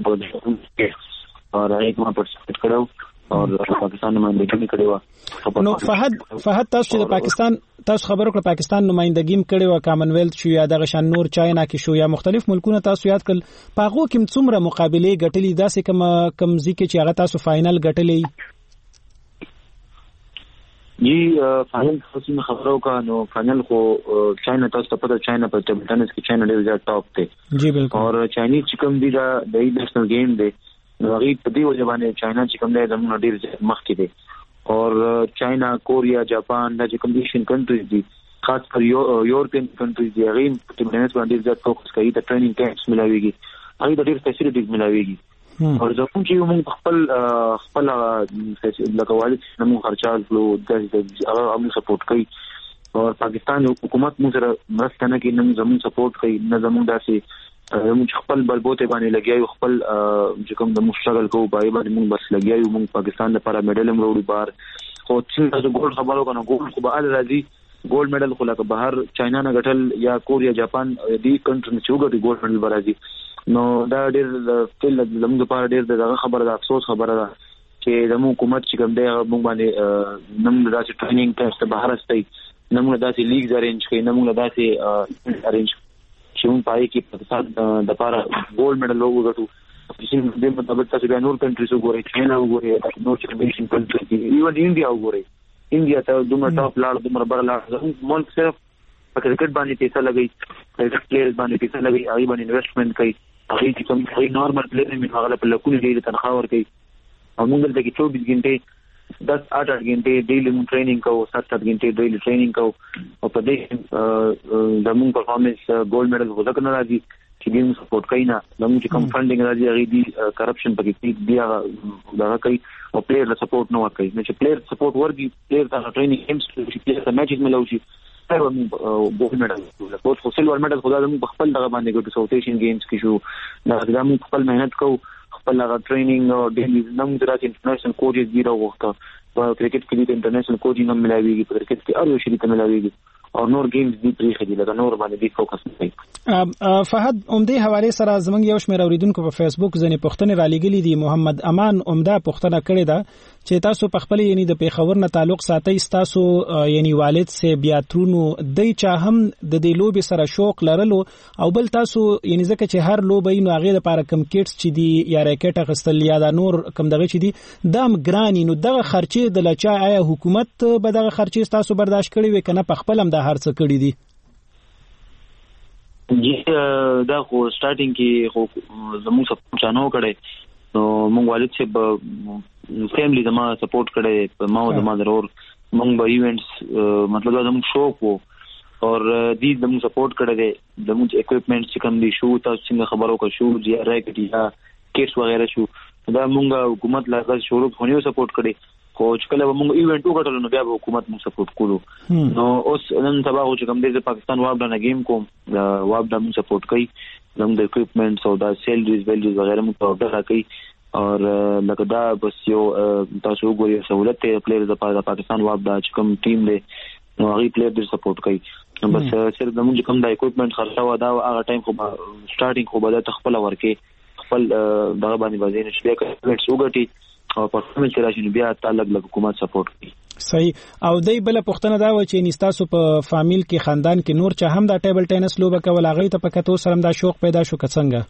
Speaker 7: اور ایک ما پارٹیسپیٹ کرو اور پاکستان نمائندگی کړي و
Speaker 1: نو فهد فهد تاسو د پاکستان تاسو خبرو کړ پاکستان نمائندګي کړي و کامن ویلث شو یا د غشن نور چاینا کې شو یا مختلف ملکونه تاسو یاد کړ پاغو کوم څومره مقابله غټلې داسې کوم کم ځکه چې هغه تاسو فائنل غټلې
Speaker 7: جی فائنل خصوصي خبرو کا نو فائنل کو چائنا تاسو ته پته چائنا په ټیبل ټینس کې چائنا ډیر زیات ټاپ ته
Speaker 1: جی بالکل
Speaker 7: اور چائنیز چې کوم دی دا د نیشنل گیم دی نو هغه په دې وجه باندې چائنا چې کوم دی زموږ ډیر زیات مخکې دی اور چائنا کوریا جاپان دا چې کوم ایشین کنټریز دي خاص کر یورپین کنټریز دی هغه په ټیبل ټینس باندې زیات فوکس کوي د ټریننګ کیمپس ملاويږي هغه د ډیر فیسیلیټیز ملاويږي او زموږ چې موږ خپل خپل لکه والد موږ خرچال کړو د هغه سپورټ کوي او پاکستان حکومت موږ سره مرسته نه کوي، نه زموږ سپورټ کوي، نه زموږ داسې موږ خپل بلبوته باندې لګیایو، خپل چې کوم د مشتغل کوو باندې باندې موږ بس لګیایو. موږ پاکستان لپاره میډل هم وروړو بار، خو چې د ګولډ خبرو کنه ګولډ خو به ال راځي، ګولډ میډل خو لکه بهر چاینا نه غټل یا کوریا جاپان دی کنټری چې وګټي ګولډ میډل برازي. نو دا ډېر فل زموږ لپاره ډېر دغه خبره ده، افسوس خبره ده چې زموږ حکومت چې کوم دی موږ باندې نن داسې ټریننګ ټیسټ بهر استي، نن داسې لیګز ارینج کوي، نن داسې ارینج چې موږ پای کې پاکستان د لپاره ګولډ میډل وګټو. چې د مطابق تاسو بیا نور کنټریز وګورئ، چاینا وګورئ، نور چیمپیونشپ کنټری، ایون انډیا وګورئ، انډیا ته دومره ټاپ لاړ، دومره بر لاړ. زموږ ملک صرف په کرکټ باندې پیسې لګي، کرکټ پلیئرز باندې پیسې لګي، هغه باندې انویسټمنټ کوي، هغه چې کوم هغه نارمل پلیئر نه هغه په لکونو ډېر تنخواه ورکوي. او موږ دلته کې چوبیس غنټې دس آٹھ آٹھ غنټې ډیلی موږ ټریننګ کوو، سات سات غنټې ډیلی ټریننګ کوو، او په دې زموږ پرفارمنس ګولډ میډل هو ځکه نه راځي چې دې موږ سپورټ کوي نه، زموږ چې کوم فنډینګ راځي هغه دې کرپشن پکې دی هغه دغه کوي او پلیئر له سپورټ نه ورکوي. نو چې پلیئر سپورټ ورکړي، پلیئر ته ټریننګ هیمس چې پلیئر ته میچز ملو شي، هغه موږ ګولډ میډل او خو سلور میډل خو دا موږ خپل دغه باندې ګټو. ساوث ایشین گیمز کې شو دا موږ خپل مهنت کوو، خپل هغه ټریننګ او ډیلی نوم درات انټرنیشنل کوچز دی راوغوښته. په کرکټ کې د انټرنیشنل کوچینګ هم ملاويږي، په کرکټ کې اړو شي ته ملاويږي، او نور گیمز دی پریخي دي لکه نور باندې دی فوکس کوي.
Speaker 1: فهد عمده حواله سره زمنګ یو شمېر اوریدونکو په فیسبوک ځنې پښتنې را لګلې دي. محمد امان عمده پښتنه کړې ده چې تاسو په خپل یعنی د پیښور نه تعلق ساتي، تاسو یعنی والد سه بیا ترونو دای چا هم د دې لوب سره شوق لرلو، او بل تاسو یعنی ځکه چې هر لوبې نو هغه لپاره کم کټس چې دی یا راکټ غستل یا د نور کم دغه چې دی دام ګرانی، نو دغه خرچې د لچا آیا حکومت به دغه خرچې تاسو برداشت کړی وي کنه په خپل هم د هر څه کړی دي؟
Speaker 7: جی دا خو سٹارټینګ کې خو زموږ سپورټ چانو کړي، نو موږ والد چې فیملی زما سپورټ کړي، په ما او زما ضرور موږ به ایونټس مطلب دا موږ شوق وو اور دې زموږ سپورټ کړي دي، زموږ اکوپمنټ چې کوم دي شو تاسو څنګه خبرو کو شو جی راکټ یا کیټس وغیرہ شو، دا موږ حکومت لا شروع خونیو سپورټ کړي. خو چې کله موږ ایونت وکړل نو بیا به حکومت موږ سپورټ کړو. نو اوس نن سبا چې کوم د پاکستان وابډا نه گیم کوم وابډا موږ سپورټ کوي، زموږ د اکوپمنټس او د سیلریز ویلیوز وغیرہ موږ په اورډر راکړي، او لکه دا بس یو تاسو وګورئ سہولت ته پلیئر د پاکستان وابډا چې کوم ټیم دی نو هغه پلیئر د سپورټ کوي. نو بس صرف زموږ کوم د اکوپمنټ خرڅه و دا هغه ټایم خو سٹارټینګ خو به د خپل ورکه خپل دغه باندې باندې نشي بیا کټس وګټي او پرفارمنس راشي بیا تعلق له حکومت سپورټ کوي.
Speaker 1: صحیح. او دای بل پښتنه دا و چې نستاسو په فامیل کې خاندان کې نور چا هم دا ټیبل ټینس لوبه کول، هغه ته په کتو سره دا شوق پیدا شو کڅنګه؟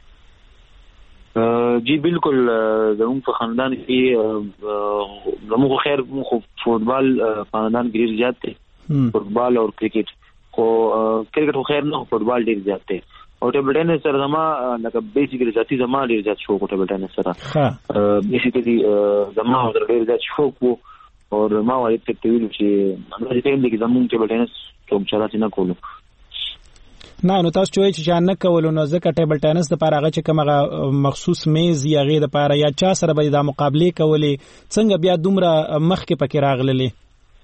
Speaker 7: جی بالکل زموږ په خاندان کې زموږ خیر خو فوټبال خاندان ډیر زیات دی، فوټبال او کرکټ، خو کرکټ خو خیر نه، فوټبال ډیر زیات دی. او ټیبل ټینس سره زما لکه بیسیکلی ذاتی زما ډیر زیات شوق ټیبل ټینس سره، بیسیکلی زما ډیر زیات شوق وو، او ما والد ته ویل چې موږ ټیم کې زموږ ټیبل ټینس کوم چارات نه کولو.
Speaker 1: نه نو تاسو چې چې جان نه کولو نو ځکه ټیبل ټینس د لپاره هغه چې کومه مخصوص میز یا غیر د لپاره یا چا سره به د مقابله کولې، څنګه بیا دومره مخکې پکې راغللې؟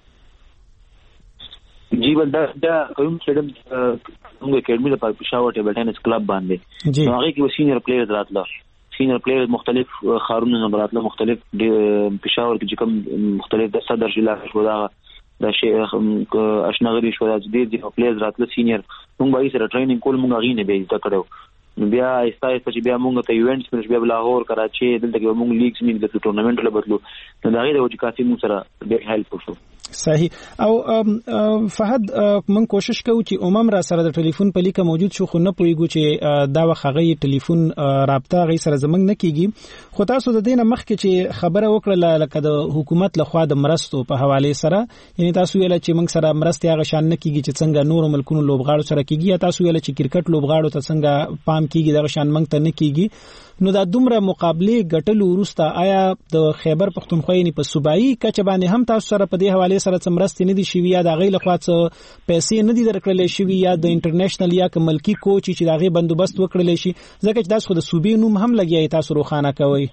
Speaker 7: جی ول دا دا کوم چې موږ اکیډمي د پېښور ټیبل ټینس کلب باندې نو هغه کې سینیئر پلیئرز راتله، سینیئر پلیئرز مختلف خارونو نه راتله، مختلف پېښور کې کوم مختلف د صدر ضلع شو دا د شیخ اشنغری شو د دې پلیئرز راتله سینیئر، موږ به یې سره ټریننګ کول، موږ غي نه به زده کړو. بیا ایستای چې بیا موږ ته ایونټس پر بیا لاهور کراچي دلته کې موږ لیګز موږ د ټورنمنت له بدلو نو دا غي د وجه کافي موږ سره ډېر هیلپ وشو.
Speaker 1: صحیح. او فهد من کوشش کوو چې عموم را سره د ټلیفون په لیکه موجود شو، خو نه پويګو چې دا وخت غي ټلیفون رابطه غي سره زمنګ نه کیږي. خو تاسو د دینه مخکې چې خبره وکړه لکه د حکومت له خوا د مرستو په حواله سره، یعنی تاسو ویل چې موږ سره مرستي هغه شان نه کیږي چې څنګه نور ملکونو لوبغاړو سره کیږي، یا تاسو ویل چې کرکټ لوبغاړو ته څنګه پام کیږي دغه شان موږ ته نه کیږي. نو دا دومره مقابله ګټلو وروسته آیا د خیبر پختونخوا یې په صوبایي کچه باندې هم تاسو سره په دې حواله سره څمرستې نه دي شوي یا د غي لخوا څه پیسې نه دي درکړلې شوي یا د انټرنیشنل یا ملکی کوچ چې دغه بندوبست وکړل شي ځکه چې تاسو د صوبې نوم هم لګیای تاسو روخانه کوي.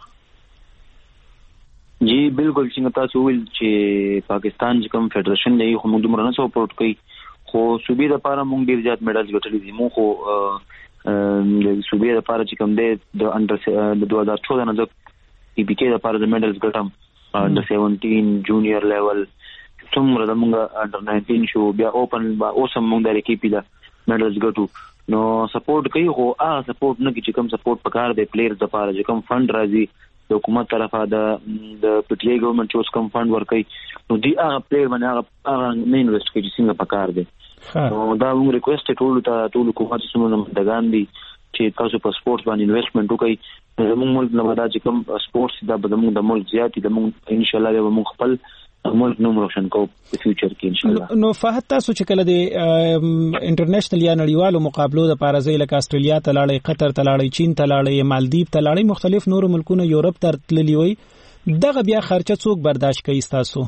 Speaker 7: جی بالکل څنګه تاسو ویل چې پاکستان چې کوم فدریشن دی خو موږ دومره نه سپورټ کوي خو صوبې لپاره موږ ډیر زیات میډالز ګټلي دي. موږ خو د صوبې لپاره چې کوم دی د انډر د دوه هزار چودہ نه د پی پی کې لپاره د میډالز ګټم د سیونټین جونیئر لیول څومره د موږ انډر ناینټین شو بیا اوپن با اوسم موږ د کې پی دا میډالز ګټو نو سپورټ کوي خو هغه سپورټ نه چې کوم سپورټ پکار دی پلیئرز لپاره چې کوم فند راځي د حکومت طرفه د د پی ټی آی ګورنمنت چې اوس کوم فند ورکړي نو دی هغه پلیئر باندې هغه هغه نه انویسټ کوي چې څنګه پکار دی. نو دا موږ ریکوست ټول ته ټول حکومت سمونه مدګان دي چې تاسو په سپورټس باندې انویسټمنټ وکړئ. زموږ ملک نه ودا چې کوم سپورټس دا به موږ د ملک زیاتې د موږ ان شاء الله به موږ خپل ملک نوم روشن کوو په فیوچر کې ان شاء الله.
Speaker 1: نو فهد تاسو چې کله د انټرنیشنل یا نړیوالو مقابلو د پاره ځای لکه استرالیا ته لاړې قطر ته لاړې چین ته لاړې مالدیپ ته لاړې مختلف نور ملکونو یورپ ته تللی وي دغه بیا خرچه څوک برداشت کوي تاسو؟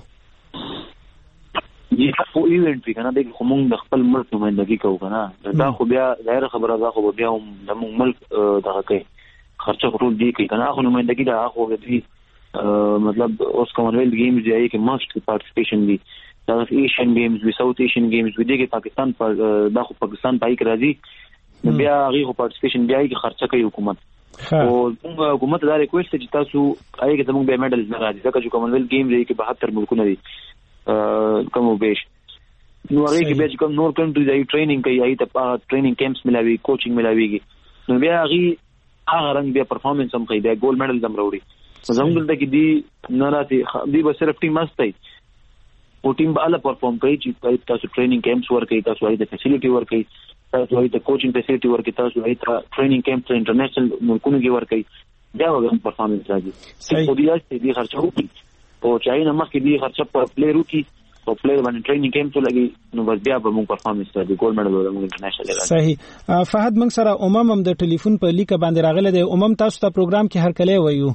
Speaker 7: جی خو ایونت وی کنه د کوم د خپل ملک نمائندګي کوو کنه دا خو بیا ظاهر خبره ده خو بیا هم د ملک دغه کوي خرچه ټول دی کوي کنه خو نمائندګي دا خو دی مطلب اوس کامنویلث گیمز دی کې ماست پارټیسپیشن دی دا ایشین گیمز وی ساوث ایشین گیمز وی دی کې پاکستان پر دا خو پاکستان پای کې راځي بیا هغه پارټیسپیشن بیا کې خرچه کوي حکومت او حکومت دا ریکوست چې تاسو آی کې زموږ به میډلز نه راځي ځکه چې کامنویلث گیمز دی کې بهتر ملکونه دي کوم بیش نو هغه کې بیا کوم نور کنټری دی ټریننګ کوي آی ته ټریننګ کیمپس ملاوي کوچینګ ملاويږي نو بیا هغه هغه رنګ بیا پرفارمنس هم کوي بیا ګولډ میډل هم راوړي زموږ دلته کې دی نه راځي دی به صرف ټیم مستای او ټیم به اعلی پرفارم کوي چې تاسو ټریننګ کیمپس ورکړي تاسو آی د فیسیلیټي ورکړي تاسو آی د کوچینګ فیسیلیټي ورکړي تاسو آی د ټریننګ کیمپس انټرنیشنل ملکونو کې ورکړي بیا به پرفارمنس راځي خو دی چې دی خرچه وکړي او چې نه مخکې دی خرچه په پلیئر وکړي او پلیئر باندې ټریننګ کیمپ لګي نو بس بیا به موږ پرفارمنس راځي ګولډ میډل ورته انټرنیشنل راځي.
Speaker 1: صحیح. فهد موږ سره امم هم د ټلیفون په لیک باندې راغله د امم تاسو ته پروګرام کې هر کله وایو.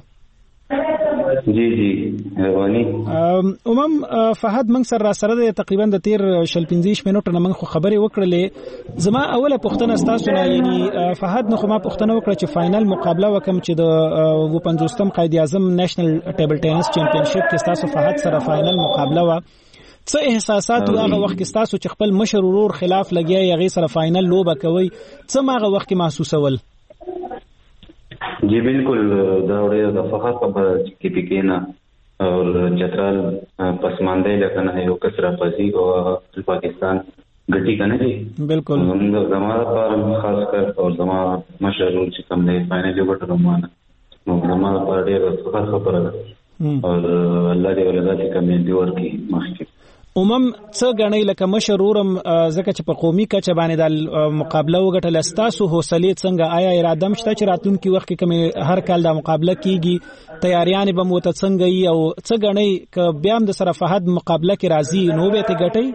Speaker 13: جی جی رواني
Speaker 1: امم فهد موږ سره را سره د تقریبا د تیر شل پنځه منټو نه موږ خبرې وکړلې زما اوله پوښتنه تاسو نه یعنی فهد نو خو ما پوښتنه وکړه چې فائنل مقابله وکم چې د و پنځوستم قائد اعظم نېشنل ټیبل ټینس چمپionship کې تاسو فهد سره فائنل مقابله و څه احساسات هغه وخت کې تاسو چې خپل مشر ورور خلاف لګیا یغې سره فائنل لوبه کوي څه ماغه وخت کې محسوسول؟
Speaker 13: جی بالکل دا وړه د فخر په کې پکې نه او چترال پسمانده لکنه یو کسره پزی او پاکستان ګټي کنه دي
Speaker 1: بالکل
Speaker 13: زموږ لپاره خاص کر او زموږ مشرور چې کوم دی فائنل یو ګټو روانه نو زموږ لپاره ډېر فخر خبره ده او الله دې ولادت کوم دی ورکی مخکې
Speaker 1: امم څه غنۍ لکه مشرورم زکه چې په قومي کچه باندې د مقابله وګټل استاسو حوصله څنګه آیا اراده مشته چې راتلونکي وخت کې کوم هر کال د مقابله کیږي تیاریان به مو ته څنګه وي او څه غنۍ ک بیا هم د سره فهد مقابله کې راځي نو به ته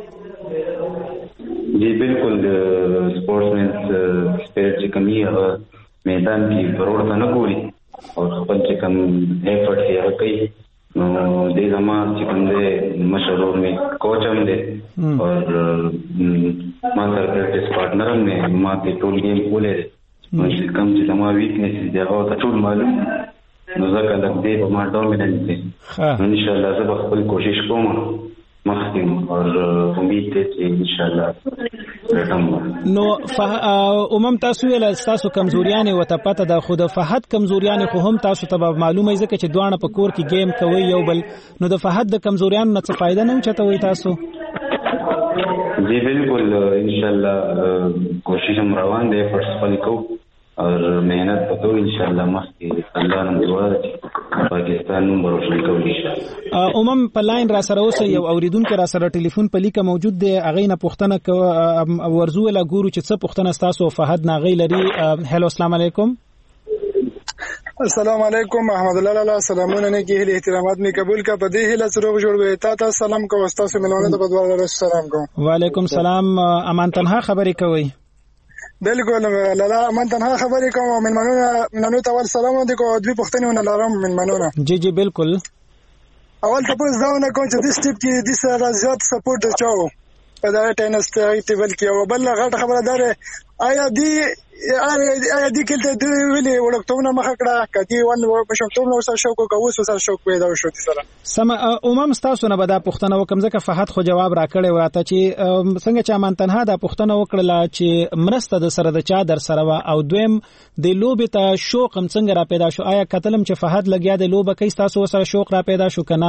Speaker 1: ګټي؟
Speaker 13: جی بالکل سپورټسمن سپیرټ چې کومي میدان کې پروړ نه ګوري او خپل چې کوم ایفورت یې کوي نو دې زموږ چې کوم دې مشرور مې کوچ هم دې او ما سره پریکټس پارټنر هم دې ما کې ټول گیم کولې نو چې کوم چې زموږ ویکنیس دې هغه ټول معلوم نو ځکه د دې په ما ډومیننت دي ان شاء الله زه خپل کوشش کوم مخکې او امید دې چې ان شاء الله
Speaker 1: نو امم تاسو ول تاسو کمزوریان او ته پته د خود فهد کمزوریان خو هم تاسو ته معلومه ځکه چې دوانه په کور کې گیم کوي یو بل نو د فهد د کمزوریان نه څه فائدہ نه چته وي تاسو؟
Speaker 13: جی بالکل ان شاء الله کوشش هم روان دي فرصت کو اور محنت وکړو ان شاء الله مخکې الله نن دعا پاکستان نوم روشن کوو ان شاء الله.
Speaker 1: امم په لاین را سره اوس یو اوریدونکو را سره ټلیفون په لیکه موجود دی اغه نه پوښتنه ورزو ولا ګورو چې څه پوښتنه تاسو فهد ناغي لري. هلو السلام علیکم.
Speaker 14: السلام علیکم احمد الله لاله سلامونه نه کې هلي احترامات می قبول کا په دې هله سره جوړ تا ته سلام کوم تاسو ملونه ته په دوه سلام کوم.
Speaker 1: وعلیکم سلام امان تنها خبرې کوي.
Speaker 14: بالکل لالا من تنها خبرې کوم من منونه منونو ته ول سلام علیکم او دوی پښتنونه لرم من منونه
Speaker 1: جی جی بالکل
Speaker 14: اول تاسو ځاونه کوم چې د سټیپ کې د سره زیات سپورټ چاو په دا ټینس ټیبل کې او بل غټ خبره ده آیا دی آیا دی کله د ویلې وړکتونه مخ کړه کدي ول بشکتوم نو سره شوق کوو سره شوق پیدا شو سره
Speaker 1: سم امم تاسو نه بدا پښتنه وکم ځکه فهد خو جواب راکړی وراته چې څنګه چې مان تنها دا پښتنه وکړه چې مرسته د سره د چا در سره او دویم د لوبې ته شوق هم څنګه را پیدا شو آیا کتلم چې فهد لګیا د لوبه کې تاسو سره شوق را پیدا شو کنه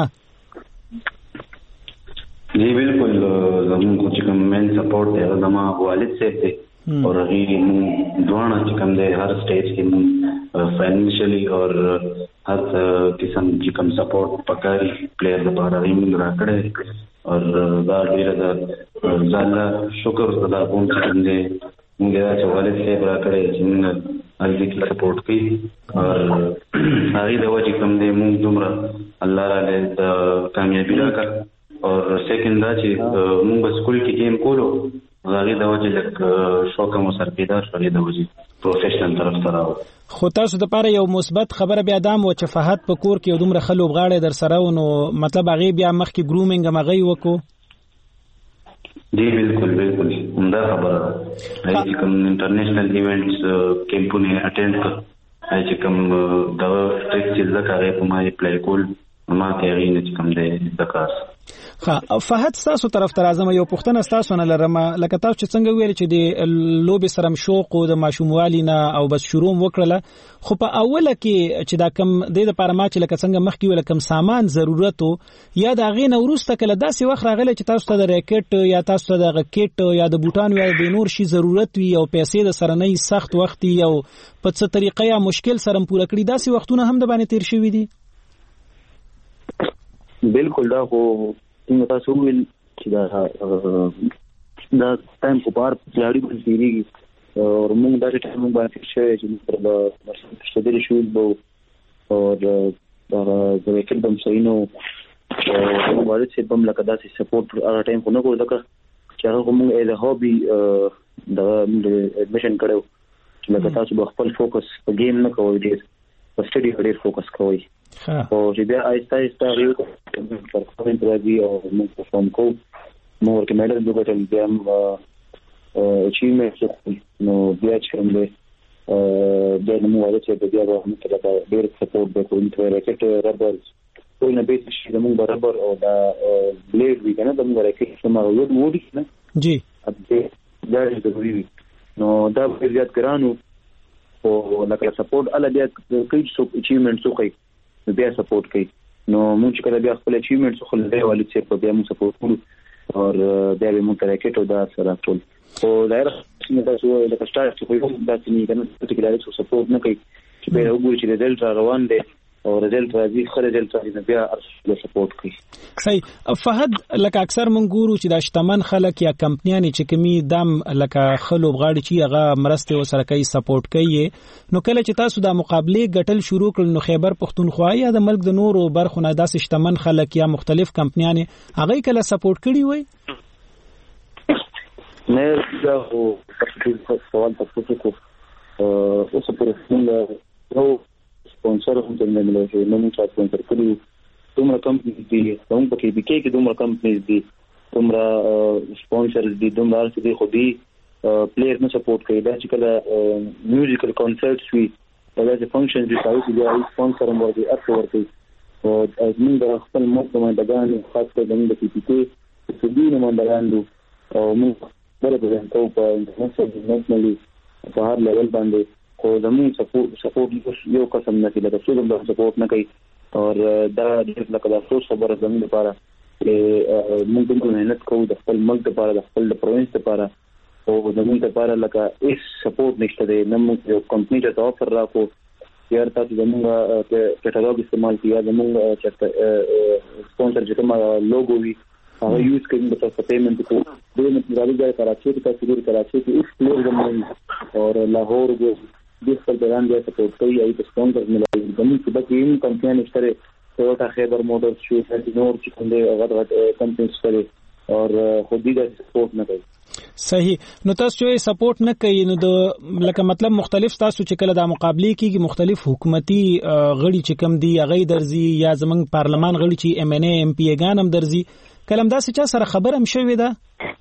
Speaker 13: جی بالکل زموږ چې کوم مین سپورټ دی زموږ والد صاحب دی اور هغه دوانه چې کوم دی هر سټیج کې فاینانشلی اور هر قسم چې کوم سپورټ پکاري پلیئر لپاره یې موږ راکړی اور دا ډیر دا ځاله شکر ادا کوم چې کوم دی موږ دا والد صاحب راکړی چې موږ هغه کې سپورټ کوي اور هغه د وجه کوم دی موږ دومره الله تعالی کامیابی راکړه اور سیکنډ دا چې موږ سکول کې گیم کولو غاغي د وجه لک شوق مو سر پیدا شوې د وجه پروفیشنل طرف سره
Speaker 1: خو تاسو د پاره یو مثبت خبره بیا دام و چې فهد په کور کې دومره خلوب غاړه در سره نو مطلب هغه بیا مخ کې ګرومینګ مغي وکړو
Speaker 13: جی بالکل بالکل عمدہ خبره هغه کوم انټرنیشنل ایونټس کیمپونه اټینډ کړ هغه کوم دا ټریک چې زکه په ما پلی کول ما ته غوښنه چې کوم دی دکاس
Speaker 1: ها فهد تاسو طرف ته راځم یو پښتنه تاسو نه لرم لکه تاسو چې څنګه ویل چې د لوبي سره شوق او د ماشوموالي نه او بس شروع وکړه خو په اوله کې چې دا کم د لپاره ما چې لکه څنګه مخکې ویل کم سامان ضرورت یا د غې نه ورسته کله داسې وخت راغله چې تاسو ته د ریکټ یا تاسو ته د ریکټ یا د بوټانو یا د نور شي ضرورت وي او پیسې د سره نه سخت وخت یو په څه طریقه یا مشکل سره پوره کړی داسې وختونه هم د باندې تیر شوی دي
Speaker 7: بالکل دا خو څنګه تاسو ویل چې دا دا ټایم په بار پلاړي بنځيږي او موږ دا ټایم باندې چې چې پر د مرسته شو بو او دا د وکیل بم سینو او والد چې بم لکه داسې سپورټ هغه ټایم کو نه کوو ځکه چې هغه موږ ایز ا هابي دا اډمیشن کړو چې لکه تاسو خپل فوکس په گیم نه کوئ ډیر په سټډي ډیر فوکس کوئ او چې بیا آیسته آیسته یو پرفورمنس راځي او موږ پرفورم کوو موږ ورته میډل وګټل بیا اچیومنټ نو بیا چې هم دی بیا نو موږ چې بیا به موږ ته ډېر سپورټ وکړو نو راکټ ربر ټول نه بیس چې موږ برابر او دا بلیډ وی کنه د موږ راکټ سمه یو وډی نه
Speaker 1: جی
Speaker 7: دا ضروري وي نو دا زیات ګرانو او لکه سپورټ اله بیا کوي څو اچیومنټ څو کوي بیا سپورټ کوي نو موږ کله بیا خپل اچیومنټ خو له والد سره په بیا موږ سپورټ کوو او بیا به موږ راکټ او دا سره ټول او دا څنګه تاسو د کسټارټ خو یو داسې نه کنه پرټیکولر څه سپورټ نه کوي چې به وګوري چې رزلټ روان دی او رزلټ راځي خو رزلټ راځي بیا ارسل سپورټ کوي
Speaker 1: صحیح فهد لکه اکثر مونږ ګورو چې د شتمن خلک یا کمپنیانې چې کمی دم لکه خلوب غاړي چې هغه مرسته وسره کوي سپورټ کوي نو کله چې تاسو د مقابله ګټل شروع کړل نو خیبر پښتونخوا یا د ملک د نورو برخو نه داسې شتمن خلک یا مختلف کمپنیانې هغه کله سپورټ کړي وي
Speaker 7: نه دا هو سوال تاسو کو او سپورټ نو سپانسر هم څنګه ملي نو موږ تاسو سپانسر کړو دومره کمپنیز دي هم پکې بي کې کې دومره کمپنیز دي دومره سپانسر دي دومره چې دي خو دي پلیئر نه سپورټ کوي دا چې کله میوزیکل کنسرټس وي دا چې فنکشن دي تاسو چې دا سپانسر هم ورته اټ ورته او موږ د خپل مخ په مندګان خاص کر د پی پی کې چې دې نه مندګاندو او موږ ورته کوو په انټرنیشنل په هر لیول باندې خو زموږ سپورټ سپورټ یو قسم نه کېږي دا څو د سپورټ نه کوي اور دا د لکه د افسوس خبره زموږ لپاره موږ د مهنت کوو د خپل ملک لپاره د خپل پروینس لپاره او زموږ لپاره لکه هیڅ سپورټ نشته دی نه موږ یو کمپنی ته آفر راکو یا تاسو زموږ کټاګ استعمال کیږي زموږ چې سپانسر چې کوم لوګو وي هغه یوز کوي د تاسو پیمنٹ کو د مطلب ځای کراچي ته تاسو ډیر کراچي کې هیڅ پلیئر زموږ اور لاهور د د خپل بیان دی سپورټ کوي ای د سپانسر ملي زموږ په بکیم کمپنی سره ټوټا خیبر موټرز شو نور چې کوم دی هغه د کمپنی سره اور خودی د سپورټ نه کوي.
Speaker 1: صحیح. نو تاسو چې سپورټ نه کوي نو د لکه مطلب مختلف تاسو چې کله د مقابله کیږي مختلف حکومتي غړي چې کم دي هغه درځي یا زمنګ پارلمان غړي چې ایم ان ای ایم پی ګان هم درځي کلم داسې چا سره خبر هم شوې ده؟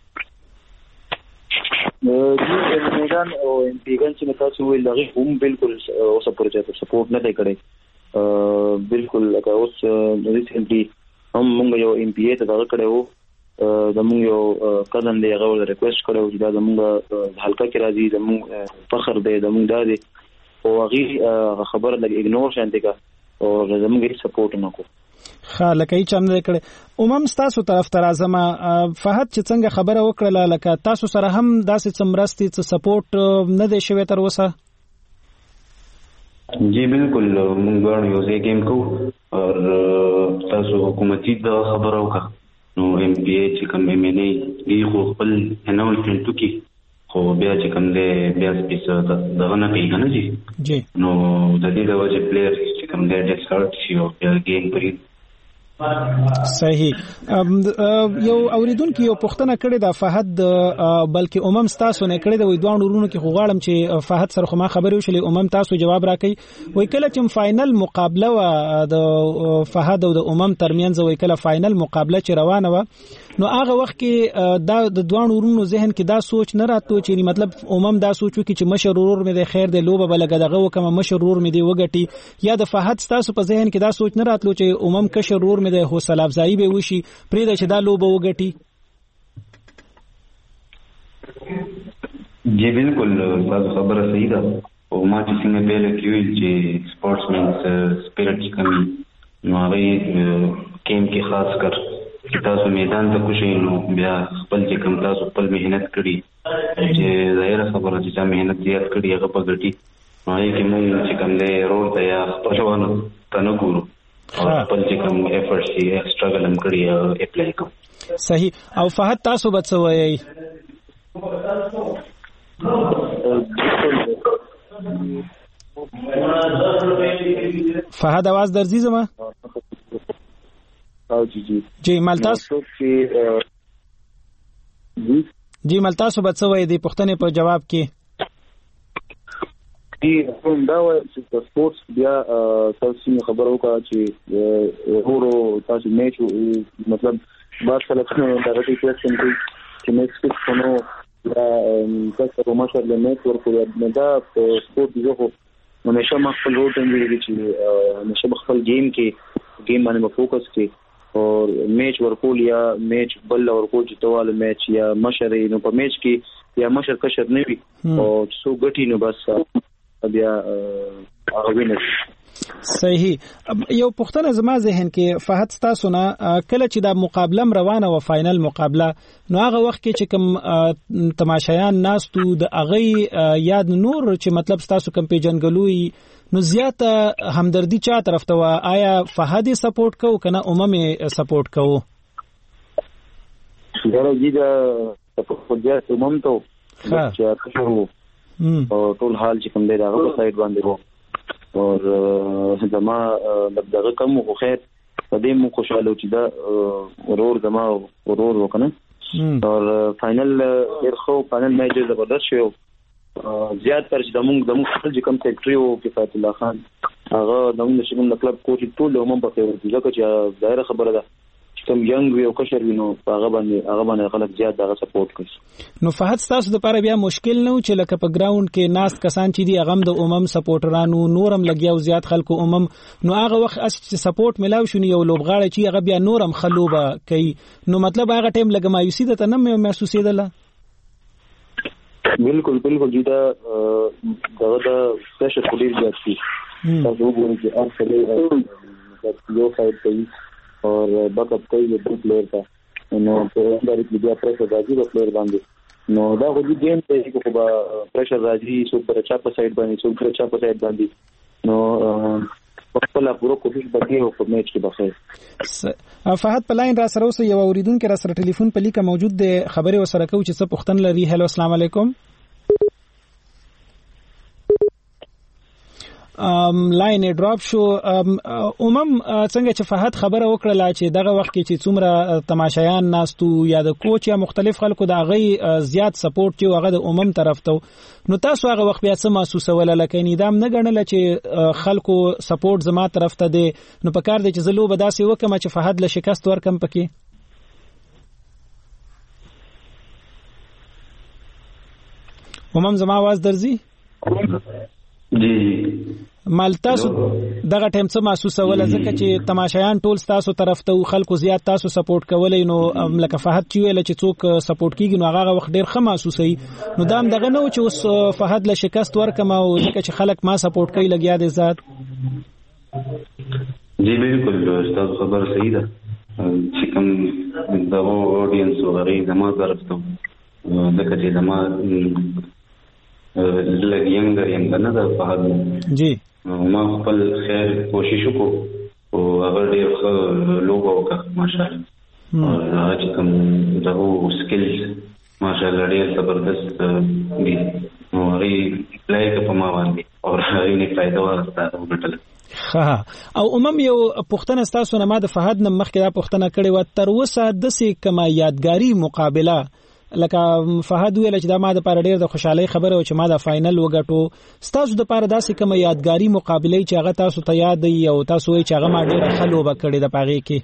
Speaker 7: د میدان او ایم پی ګان چې تاسو ویل هغه هم بالکل اوس پروژه سپورټ نه کوي کړي بالکل لکه اوس ریسنټلی هم موږ یو ایم پی ای ته دغه کړو د موږ یو قدم دی هغه ول ریکوست کړو چې دا د موږ حلقه کې راځي د موږ فخر دی د موږ دادي او هغه خبره لګ اګنور شانته کا او زموږ هیڅ سپورټ نه کو
Speaker 1: خلک هیڅ هم نه کړي. عموم تاسو طرف ته راځم فهد چې څنګه خبره وکړه لکه تاسو سره هم داسې څمرستي څه سپورټ نه دی شوی تر اوسه؟
Speaker 13: جی بالکل موږ غواړو یو ځای ګیم کوو او تاسو حکومتي د خبرو کا نو ایم پی ای چې کوم ایم ان ای دی خو خپل اناونسمنت کوي خو بیا چې کوم دی بیا سپیس دغه نه کوي کنه جی
Speaker 1: جی
Speaker 13: نو د دې د وجه پلیئر چې کوم دی د سټارټ شي او بیا گیم پرې
Speaker 1: صحیح. یو اوریدونکو یو پوښتنه کړې ده فهد بلکې عموم تاسو نه کړې ده وې دوه ورونو کې خو غواړم چې فهد سره خو ما خبرې وشلې عموم تاسو جواب راکړي وې کله چې فائنل مقابله و د فهد او د عموم ترمنځ وې کله فائنل مقابله چې روانه و نو هغه وخت کې دا د دوه ورونو ذهن کې دا سوچ نه راتلو چې مطلب عموم دا سوچو چې مشر ورور مې د خیر د لوبه بلګه دغه وکم مشر ورور مې دی وګټي یا د فهد تاسو په ذهن کې دا سوچ نه راتلو چې عموم کشر ورور مې د حوصله افزایی به وشي پرې د چې دا لوبه وګټي؟
Speaker 13: جی بالکل تاسو خبره صحیح ده او ما چې څنګه پیل کړی چې سپورټسمن سپیرټ کمی نو هغه کیم کې خاص کر چې تاسو میدان ته کوشئ نو بیا خپل چې کوم تاسو خپل مهنت کړی چې ظاهره خبره چې چا مهنت زیات کړی هغه په ګټي نو هغه کې موږ چې کوم دی رول ته یا خپلوانو ته نه ګورو او خپل چې کوم ایفورټس یې اسټرګل هم کړی او اپلای کوم.
Speaker 1: صحیح. او فهد تاسو به څه وایي؟ فهد आवाज درځي زما؟
Speaker 7: او جی جی
Speaker 1: جی ملتاس جی ملتاس به څه وایي د پوښتنې په جواب کې؟
Speaker 7: دی کوم دا و چې سپورتس بیا تاسو خبرو کا چې ورو تاسو میچ مطلب بار خلک دا غوښتي کوېشن کوي چې میچ کې څنګه دا تاسو ماشر له میچ ورکو دا سپورت دی خو همیشه مخفل ورته دی چې همیشه خپل گیم کې گیم باندې فوکس کې او میچ ورکول یا میچ بل ورکول چې توال میچ یا مشر نو په میچ کې یا مشر کشر نه وي او څو غټي نو بس بیا هغه ویني.
Speaker 1: صحیح. یو پوښتنه زما ذهن کې فهد تاسو نه کله چې دا مقابله روانه و فائنل مقابله نو هغه وخت کې چې کوم تماشایان ناستو د هغه یاد نور چې مطلب تاسو کوم پیجنګلوي نو زیاته همدردی چا طرف ته و آیا فهد سپورټ کو کنه عموم سپورټ کو؟
Speaker 7: دا جیدا سپورټ جه عموم ته چې تاسو او ټول حال چې کوم دی دا په سایت باندې وو او زما دغه کوم خو خیر په دې مو خوشاله چې دا ورور زما ورور وکنه او فائنل ډیر خو فائنل میچ زبردست شو زیات تر چې دمو دمو خپل کوم سیکریټری او کفایت الله خان هغه دمو چې کوم کلب کوچ ټول هم په خیر دي ځکه چې ظاهر خبره ده کوم ینګ وی او کشر وینو هغه باندې هغه باندې خلک زیات دغه سپورټ کوي.
Speaker 1: نو فهد تاسو د لپاره بیا مشکل نه و چې لکه په ګراوند کې ناس کسان چې دی هغه د عموم سپورټرانو نورم لګیاو زیات خلکو عموم نو هغه وخت اس چې سپورټ ملاو شو یو لوبغاړی چې هغه بیا نورم خلوبه کوي نو مطلب هغه ټیم لګ مایوسی ده نه مې محسوسېدله؟
Speaker 7: بالکل بالکل جدا دغه د پریشر خوري زیات شي تاسو وګورئ چې هر څه یو فایټ کوي اور بیک اپ کوي د پلیئر ته نو په ډایرکټ بیا پریشر راځي د پلیئر باندې نو دا غوډي گیم ته چې په پریشر راځي سو پر چا په سایډ باندې سو پر چا په سایډ باندې نو خپل پوره کوشش وکړي او په میچ کې بخیر.
Speaker 1: فهد په لاین را سره اوس یو اوریدونکو را سره ټلیفون په لیکه موجود دی خبري وسره کوي چې څه پوښتنه لري. هلو السلام علیکم. ام لاین ډراپ شو. عموم څنګه چې فهد خبره وکړه چې دغه وخت کې چې څومره تماشایان ناستو یا د کوچ یا مختلف خلکو د هغه زیات سپورټ چې هغه د عموم طرف ته نو تاسو هغه وخت بیا څه محسوسول لکه نظام نه غنل چې خلکو سپورټ زما طرف ته دی نو په کار دی چې زلو به داسې وکم چې فهد له شکست ورکم پکې. عموم زما आवाज درځي
Speaker 13: جی
Speaker 1: مال تاسو دغه ټیم څه محسوسول ځکه چې تماشایان ټول تاسو طرف ته خلکو زیات تاسو سپورټ کولای نو لکه فهد چې ویل چې څوک سپورټ کیږي نو هغه وخت ډیر ښه محسوسي نو دام دغه نو چې اوس فهد له شکست ورکم او ځکه چې خلک ما سپورټ کوي لګیا دي ذات.
Speaker 13: جی بالکل تاسو خبر صحیح ده چې کوم دا اودینس ورغی زما طرف ته دغه چې زما لګیم غریم کنه دا فهد
Speaker 1: جی
Speaker 13: ما خپل خیر کوشش وکړو او هغه ډیر ښه لوګو وکړ ماشاءالله او هغه چې کوم دغه سکلز ماشاءالله ډیر زبردست دي نو هغه لایق په ما باندې او هغه نه فائدہ ورته وګټل.
Speaker 1: ها او عموم یو پښتنه تاسو نه ما د فهد نه مخکې دا پښتنه کړې و تر اوسه د سې کما یادګاری مقابله لکه فهد ویل چې دا ما د پاره ډیر د خوشحالي خبره او چې ما د فائنل وګټو تاسو د پاره داسې کوم یادګاری مقابله چې هغه تاسو ته یاد دی او تاسو یې چې هغه ما ډیر خلو وکړي د پاره کې.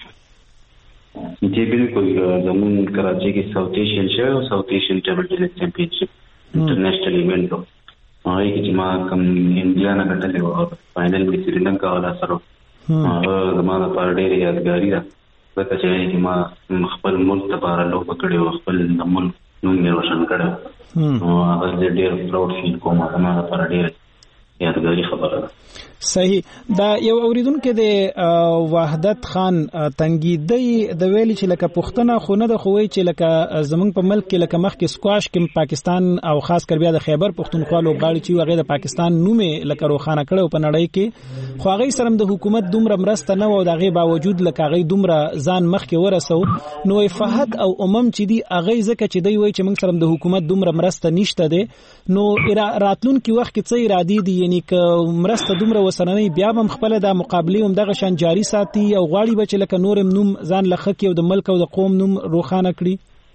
Speaker 13: جی بالکل زمون کراچي کې ساوث ایشین شو ساوث ایشین ټیبل ټینس چیمپیونشپ انټرنیشنل ایونت هغه کې چې ما کوم انډیا نه ګټلې او فائنل کې سریلانکا والا سره هغه زما د پاره ډیر یادګاری ده ځکه چې ما خپل ملک لپاره لوبه کړې او خپل ملک نوم یې روشن کړ نو هغه ډېر پراود فیل کوم هغه لپاره ډېر یادګاري خبره ده.
Speaker 1: صحیح. دا یو اوریدونکو د وحدت خان تنګیدی د ویل چې لکه پښتنه خونه د خوې چې لکه زمونږ په ملک کې لکه مخ کې سکواش کې پاکستان او خاص کر بیا د خیبر پښتونخوا لوبغاړي چې هغه د پاکستان نومې لکه روخانه کړو په نړۍ کې خو هغه سره د حکومت دومره مرسته نه و او دغه باوجود لکه هغه دومره ځان مخ کې ورسو نو فهد او عموم چې دی هغه ځکه چې دی وای چې موږ سره د حکومت دومره مرسته نشته ده نو راتلون کې وخت کې څه ارادي دي یعنی ک مرسته دومره وسرنۍ بیا هم خپل د مقابله هم دغه شان جاری ساتي او غواړي بچ لکه نور نوم ځان لخه کې او د ملک او د قوم نوم روخانه کړي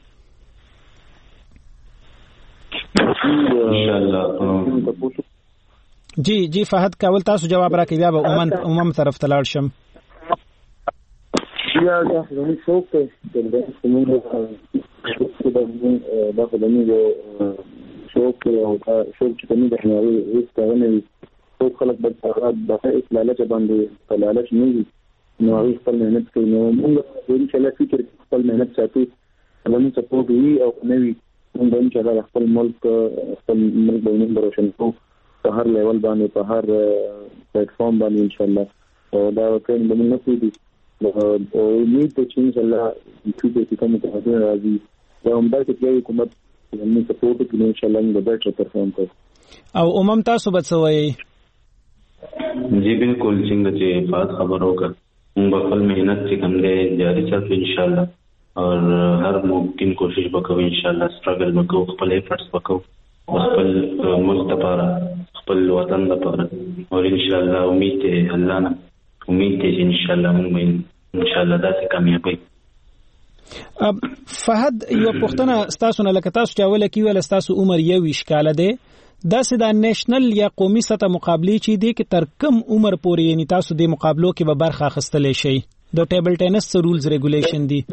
Speaker 13: ان شاء الله.
Speaker 1: جی جی فهد کاول تاسو جواب راکړئ بیا به عموم عموم طرف ته لاړ شم.
Speaker 7: یا دا زموږ څوک ته د کومو د خدمت شوق او شوق چې کومه د حناوي وستاونه خو خلک به هغه د اسلامه باندې پلالچ نه وي نو هغه خپل مهنت کوي نو موږ د انشاء الله فکر خپل مهنت ساتو زموږ سپورټ وي او نوي موږ ان شاء الله خپل ملک خپل ملک باندې روشن کوو په هر لیول باندې په هر پلیټ فارم باندې ان شاء الله او دا وکړو موږ نه کوي او امید ته چې ان شاء الله چې کوم ته راځي دا هم دا چې حکومت موږ سپورټ کوي ان شاء الله موږ به ډېر پرفارم کوو
Speaker 1: او عموم تاسو بچوي.
Speaker 13: جی بالکل څنګه چې فاز خبرو کا موږ خپل مهنت چې کوم دی جاری ساتو ان شاء الله او هر ممکن کوشش وکړو ان شاء الله سټرګل وکړو خپل ایفورټس وکړو خپل ملک لپاره خپل وطن لپاره او ان شاء الله امید ته الله نه امید ته ان شاء الله موږ ان شاء الله داسې کامیابی.
Speaker 1: فهد یو پښتنه تاسو نه لکه تاسو چاوله کی ول تاسو عمر یو اشکاله ده دا سه د نېشنل یا قومي سطح مقابله چې دی کې تر کم عمر پورې یعنی تاسو د مقابلو کې به برخه اخیستلې شي د ټیبل ټینس رولز ریګولیشن دی.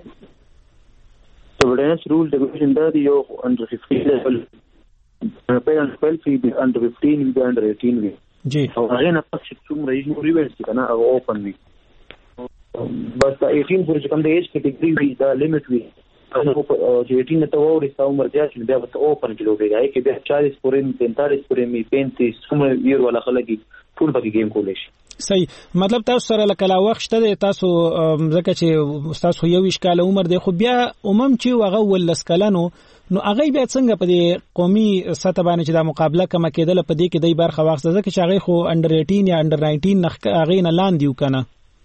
Speaker 7: ټیبل ټینس رول ریګولیشن دا دی یو انډر ففټین لیول پیرنټ ټویلو وی انډر ففټین وی انډر ایټین وی
Speaker 1: جی
Speaker 7: او هغه نه پس چې څومره یې نو ریورس کنه هغه اوپن وی بس دا ایټین پورې کوم د ایج کټګری وی دا لیمټ وی نو چې ایټین ته ووري ساو مرجا چې بیا به اوپن کلو بیا کې بیا چالیس پورې پینتالیس پورې می پینتیس څومره ویر ولا خلګي ټول پکې گیم کولای شي.
Speaker 1: صحیح. مطلب تاسو سره لکه وخت شته تاسو ځکه چې تاسو یو اشکال عمر دی خو بیا عموم چې وغه ولس کلنو نو هغه بیا څنګه په دې قومي سطح باندې چې دا مقابله کوم کېدل په دې کې د برخه واخصه ځکه چې هغه خو انډر ایټین یا انډر ناینټین نه هغه نه لاندې وکنه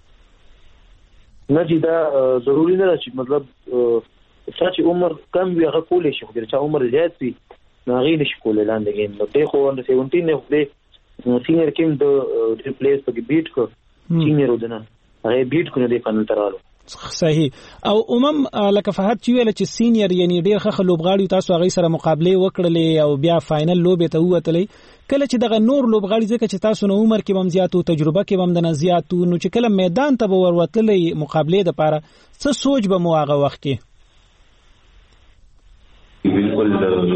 Speaker 7: نه چې دا ضروری نه چې مطلب چې عمر کم وي هغه کولای شي خو چې عمر زیات وي نو هغه نشي کولای لاندې ګیم نو ته خو انډر سیونټین نه خو سینیئر کیم د ریپلیس په بیټ کو سینیئر ودنه هغه بیټ کو نه دی فنل ترالو
Speaker 1: صحیح. او عموم لکه فهد چې ویل چې سینیئر یعنی ډیر ښه لوبغاړي تاسو هغه سره مقابله وکړلې او بیا فائنل لوبې ته ووتلې، کله چې دغه نور لوبغاړي ځکه چې تاسو نو عمر کې هم زیاتو تجربه کې هم د زیاتو نو چې کله میدان ته به وروتلې مقابله د پاره څه سوچ به مو هغه وخت کې؟
Speaker 13: بالکل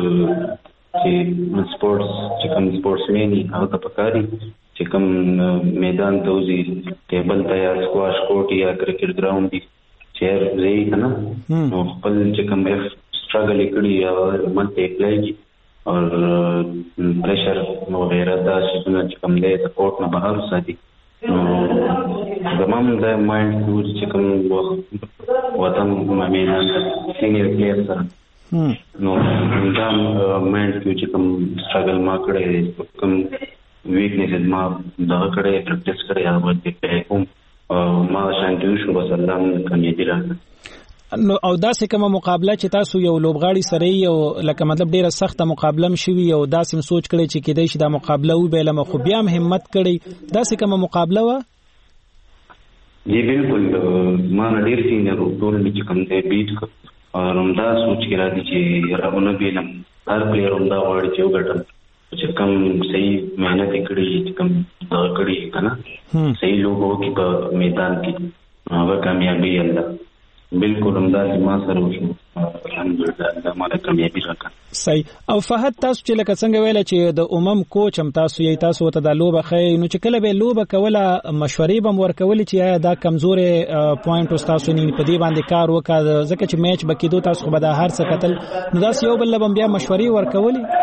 Speaker 13: چې سپورتس چې کوم سپورتس مینی هغه پکاري چې کوم میدان ته وځي ټیبل ته یا سکواش کورټ یا کرکټ ګراوند دی چیر ځای کنه نو خپل چې کوم سټرګل کړي یا مونته اپلای او پریشر نو غیره دا چې کوم دی د کورټ نه بهر ساتي نو زمام د مایند چې کوم وخت وطن میدان سینیئر پلیئر سره نو دا مایند چې کوم سټرګل ما کړی کوم ویکنیسز ما دا کړی پریکټیس کړی هغه ته کوم ما شانتیو شو بس الله مون کامیابی راکړه.
Speaker 1: نو او داسې کومه مقابله چې تاسو یو لوبغاړي سره یو لکه مطلب ډیره سخته مقابله م شوي او داسې سوچ کړی چې کېدای شي دا مقابله وبېلم خو بیا هم همت کړی داسې کومه مقابله وه؟
Speaker 13: جی بالکل ما ډیر سینیئر ټول چې کوم دی بیټ کړ او همدا سوچ کې راځي چې راونه بیلم هر پلیئر همدا غواړي چې وګټم چې کوم صحیح محنت کړی چې کوم دا کړی کنه صحیح لوګو کې په میدان کې هغه کامیابی الله بالکل همدا ما سره وشو الحمدلله دا ماته کامیابی راکړه.
Speaker 1: صحیح. او فهد تاسو چې لکه څنګه ویل چې د امم کوچ هم تاسو یې تاسو ته د لوبه خې نو چې کله به لوبه کوله مشورې به ورکول چې دا کمزورې پوینټ تاسو نه په دې باندې کار وکړه ځکه چې میچ بکیدو تاسو خو به د هر څه قتل نو دا یو بل بیا مشورې ورکولې؟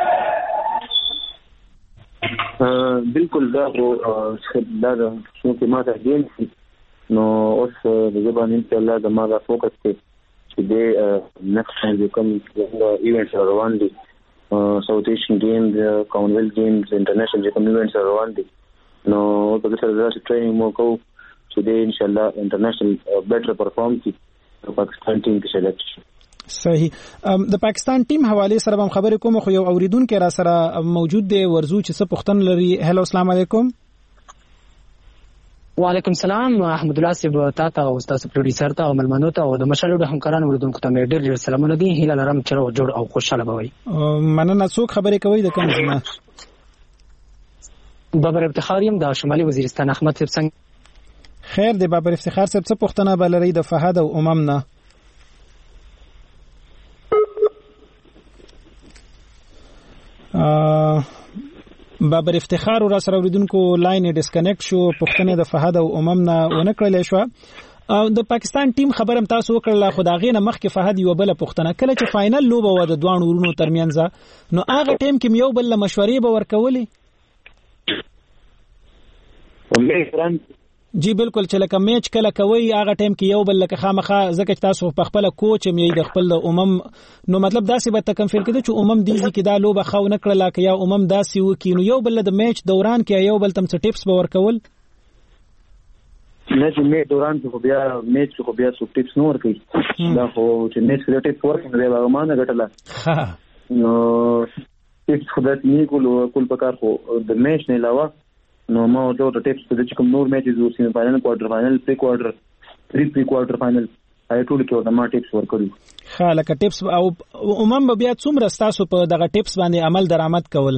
Speaker 7: بالکل دا خو دا شنو کې ماته دین نو اوس د زبان ان شاء الله د ما دا فوکس کې چې د next time we come events are روان دي South Asian Games, Commonwealth Games, international کوم events are روان دي نو په دې سره دا ټریننګ مو کوو چې د ان شاء الله international better perform کی پاکستان ټیم کې سلیکټ شي.
Speaker 1: صحیح. د پاکستان ټیم حواله سره هم خبرې کوم خو یو اوریدونکو را سره موجود دی ورزو چې څه پوښتنه لري. هلو السلام علیکم.
Speaker 15: وعلیکم السلام احمد الله صاحب تا ته او تاسو پروډوسر ته او ملمنو ته او د مشالو د همکارانو اوریدونکو ته مې ډېر ډېر سلامونه دي. هیله لرم چې جوړ او خوشاله بوي.
Speaker 1: مننه. څوک خبرې کوي د کوم ځای؟
Speaker 15: بابر افتخار یم د شمالي وزیرستان. احمد صاحب څنګه؟
Speaker 1: خیر دی بابر افتخار صاحب څه پوښتنه بلري د فهد او امم نه؟ بابر افتخار را سره اوریدونکو لاین ډیسکنیکټ شو پښتنه د فهد او امم نه ونه کړل شو. د پاکستان ټیم خبرم تاسو وکړل خو دا غینه مخکې فهد یو بل پښتنه کله چې فائنل لوبه و د دوه ورونو ترمنځ نو هغه ټیم کې یو بل مشورې به ورکولې؟ جی بالکل چې لکه میچ کله کوي هغه ټیم کې یو بل لکه خامخا ځکه چې تاسو په خپل کوچ مې د خپل د امم نو مطلب داسې به تکم فکر کړي چې امم دیږي کې دا لوبه خو نه کړل لکه یا امم داسې وکي نو یو بل د میچ دوران کې یو بل تم څه ټیپس به ورکول؟
Speaker 7: نه چې میچ دوران کې بیا میچ کې بیا څه ټیپس نور کوي دا خو چې میچ کې ټیپس ورکړي دا به مانه غټله نو ټیپس خو د نه کول کول پکار خو د میچ نه علاوه نو ما ته د ټیپس د چې کوم نور میچز وو سیمه فائنل کوارټر فائنل پری کوارټر پری پری کوارټر فائنل آی ټول کې د ما ټیپس ورکړي.
Speaker 1: ها لکه ټیپس او عموم بیا څومره تاسو په دغه ټیپس باندې عمل درآمد کول؟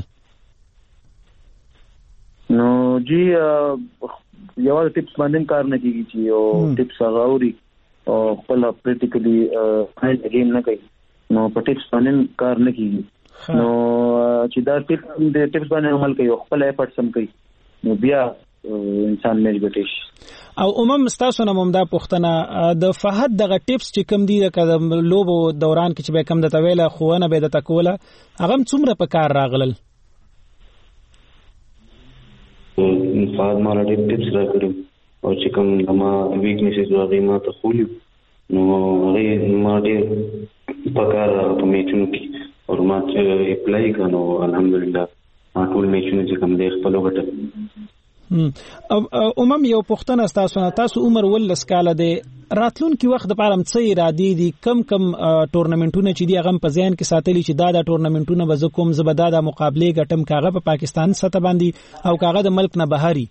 Speaker 7: نو جی یو د ټیپس باندې کار نه کیږي چې یو ټیپس غاوري او خپل پریکټیکلی فائنل گیم نه کوي نو په ټیپس باندې کار نه کیږي نو چې دا ټیپس د ټیپس باندې عمل کوي خپل ایفورت سم کوي نو بیا انسان میچ ګټي.
Speaker 1: او عموم تاسو نه ممدا پښتنه د فهد دغه ټیپس چې کوم دي د لوبو دوران کې چې به کوم د تویله خوونه به د تکوله هغه څومره په کار راغلل؟
Speaker 13: فهد ما ډېر ټیپس راکړم او چې کوم ما ویکنیسز راغی ما ته خولي نو هغه ما ډېر په کار په میچونو کې او ما چې اپلای کړو الحمدلله ټول میچونه چې کوم دی خپل وګټل.
Speaker 1: عموم یو پښتنه تاسو نه تاسو عمر ولس کاله دی راتلون کی وخت د پاره مڅ ارادي دي کم کم ټورنمنټونه چې دی هغه په ځین کې ساتلی چې دا د ټورنمنټونه به کوم زبدا د مقابله ګټم کاغه په پاکستان سطح باندې او کاغه د ملک نه بهاري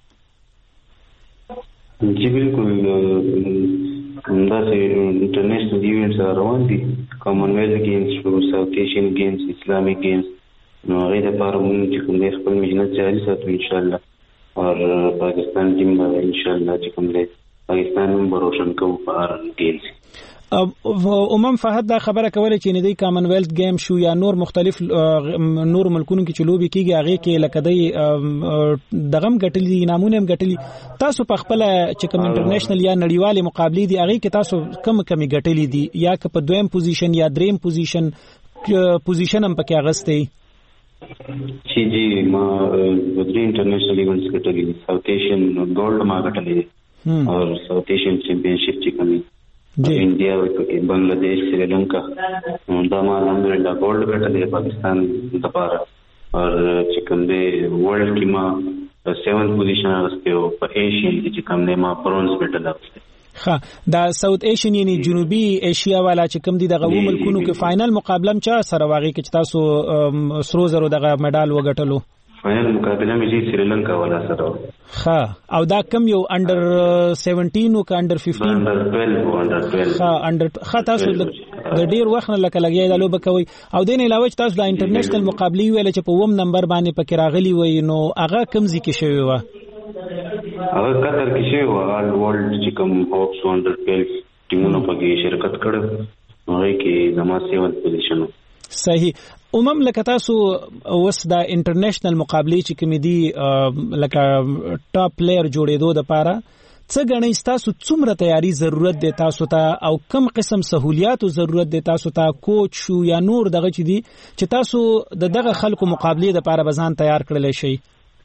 Speaker 13: جی بالکل دا چې انټرنیشنل ایونټس روان دي کامن ویلث گیمز شو ساوث ایشین گیمز اسلامي گیمز نو هغه د پاره مونږ چې کوم خپل مهنت جاري ساتو ان شاء الله اور پاکستان ټیم به ان شاء الله چې کوم دی پاکستان هم روشن کوو په هر گیمز.
Speaker 1: عموم فهد دا خبره کوله چې ندی کامن ویلث گیم شو یا نور مختلف نور ملکونو کې چلوبي کیږي هغه کې لکه دی دغم غټلی نامونه هم غټلی تاسو په خپل چې کوم انټرنیشنل یا نړیوالې مقابله دي هغه کې تاسو کم کم غټلی دي یا که په دویم پوزیشن یا دریم پوزیشن پوزیشن هم پکې اغسته
Speaker 13: چې جی ما ودري انټرنیشنل ایونټس غټلې دي ساوث ایشین ګولډ ما غټلې دي او ساوث ایشین چیمپیونشپ چې کومي جی انډیا او بنگلاديش سریلانکا دا ما الحمدلله ګولډ غټلې پاکستان د لپاره او چې کوم دی ورلد کې ما سیونث پوزیشن راستي او په ایشیا چې کوم دی ما برونز میډل راستي
Speaker 1: ها دا ساوث ایشین یعنی جنوبي ایشیا والا چې کوم دي دغه ملکونو کې فائنل مقابله چا سره واغی کې تاسو سرو زرو دغه میډال وګټلو
Speaker 13: فائنل مقابله مې سریلانکا والا سره
Speaker 1: ها او دا کم یو انډر سیونټین او انډر ففټین
Speaker 13: انډر ټویلو انډر ټویلو
Speaker 1: ها انډر ها تاسو د ډیر وخت نه لکه لګیا د لوب کوي او دین علاوه تاسو د انټرنیشنل مقابله ویل چې په ووم نمبر باندې پکې راغلی وي نو هغه کم ځکه شوی و
Speaker 13: هغه قطر کې شوی و هغه ورلد چې کوم هوکس انډر ټویلو ټیمونو پکې شرکت کړو هغه کې زما سیونث پوزیشن
Speaker 1: صحیح عموم لکه تاسو اوس د انټرنیشنل مقابله چې کوم دي لکه ټاپ پلیئر جوړېدو د پاره څه غنئ تاسو څومره تیاری ضرورت دی تاسو ته او کم قسم سہولیاتو ضرورت دی تاسو ته کوچ شو یا نور دغه چې دي چې تاسو د دغه خلکو مقابله د پاره بزان تیار کړل شي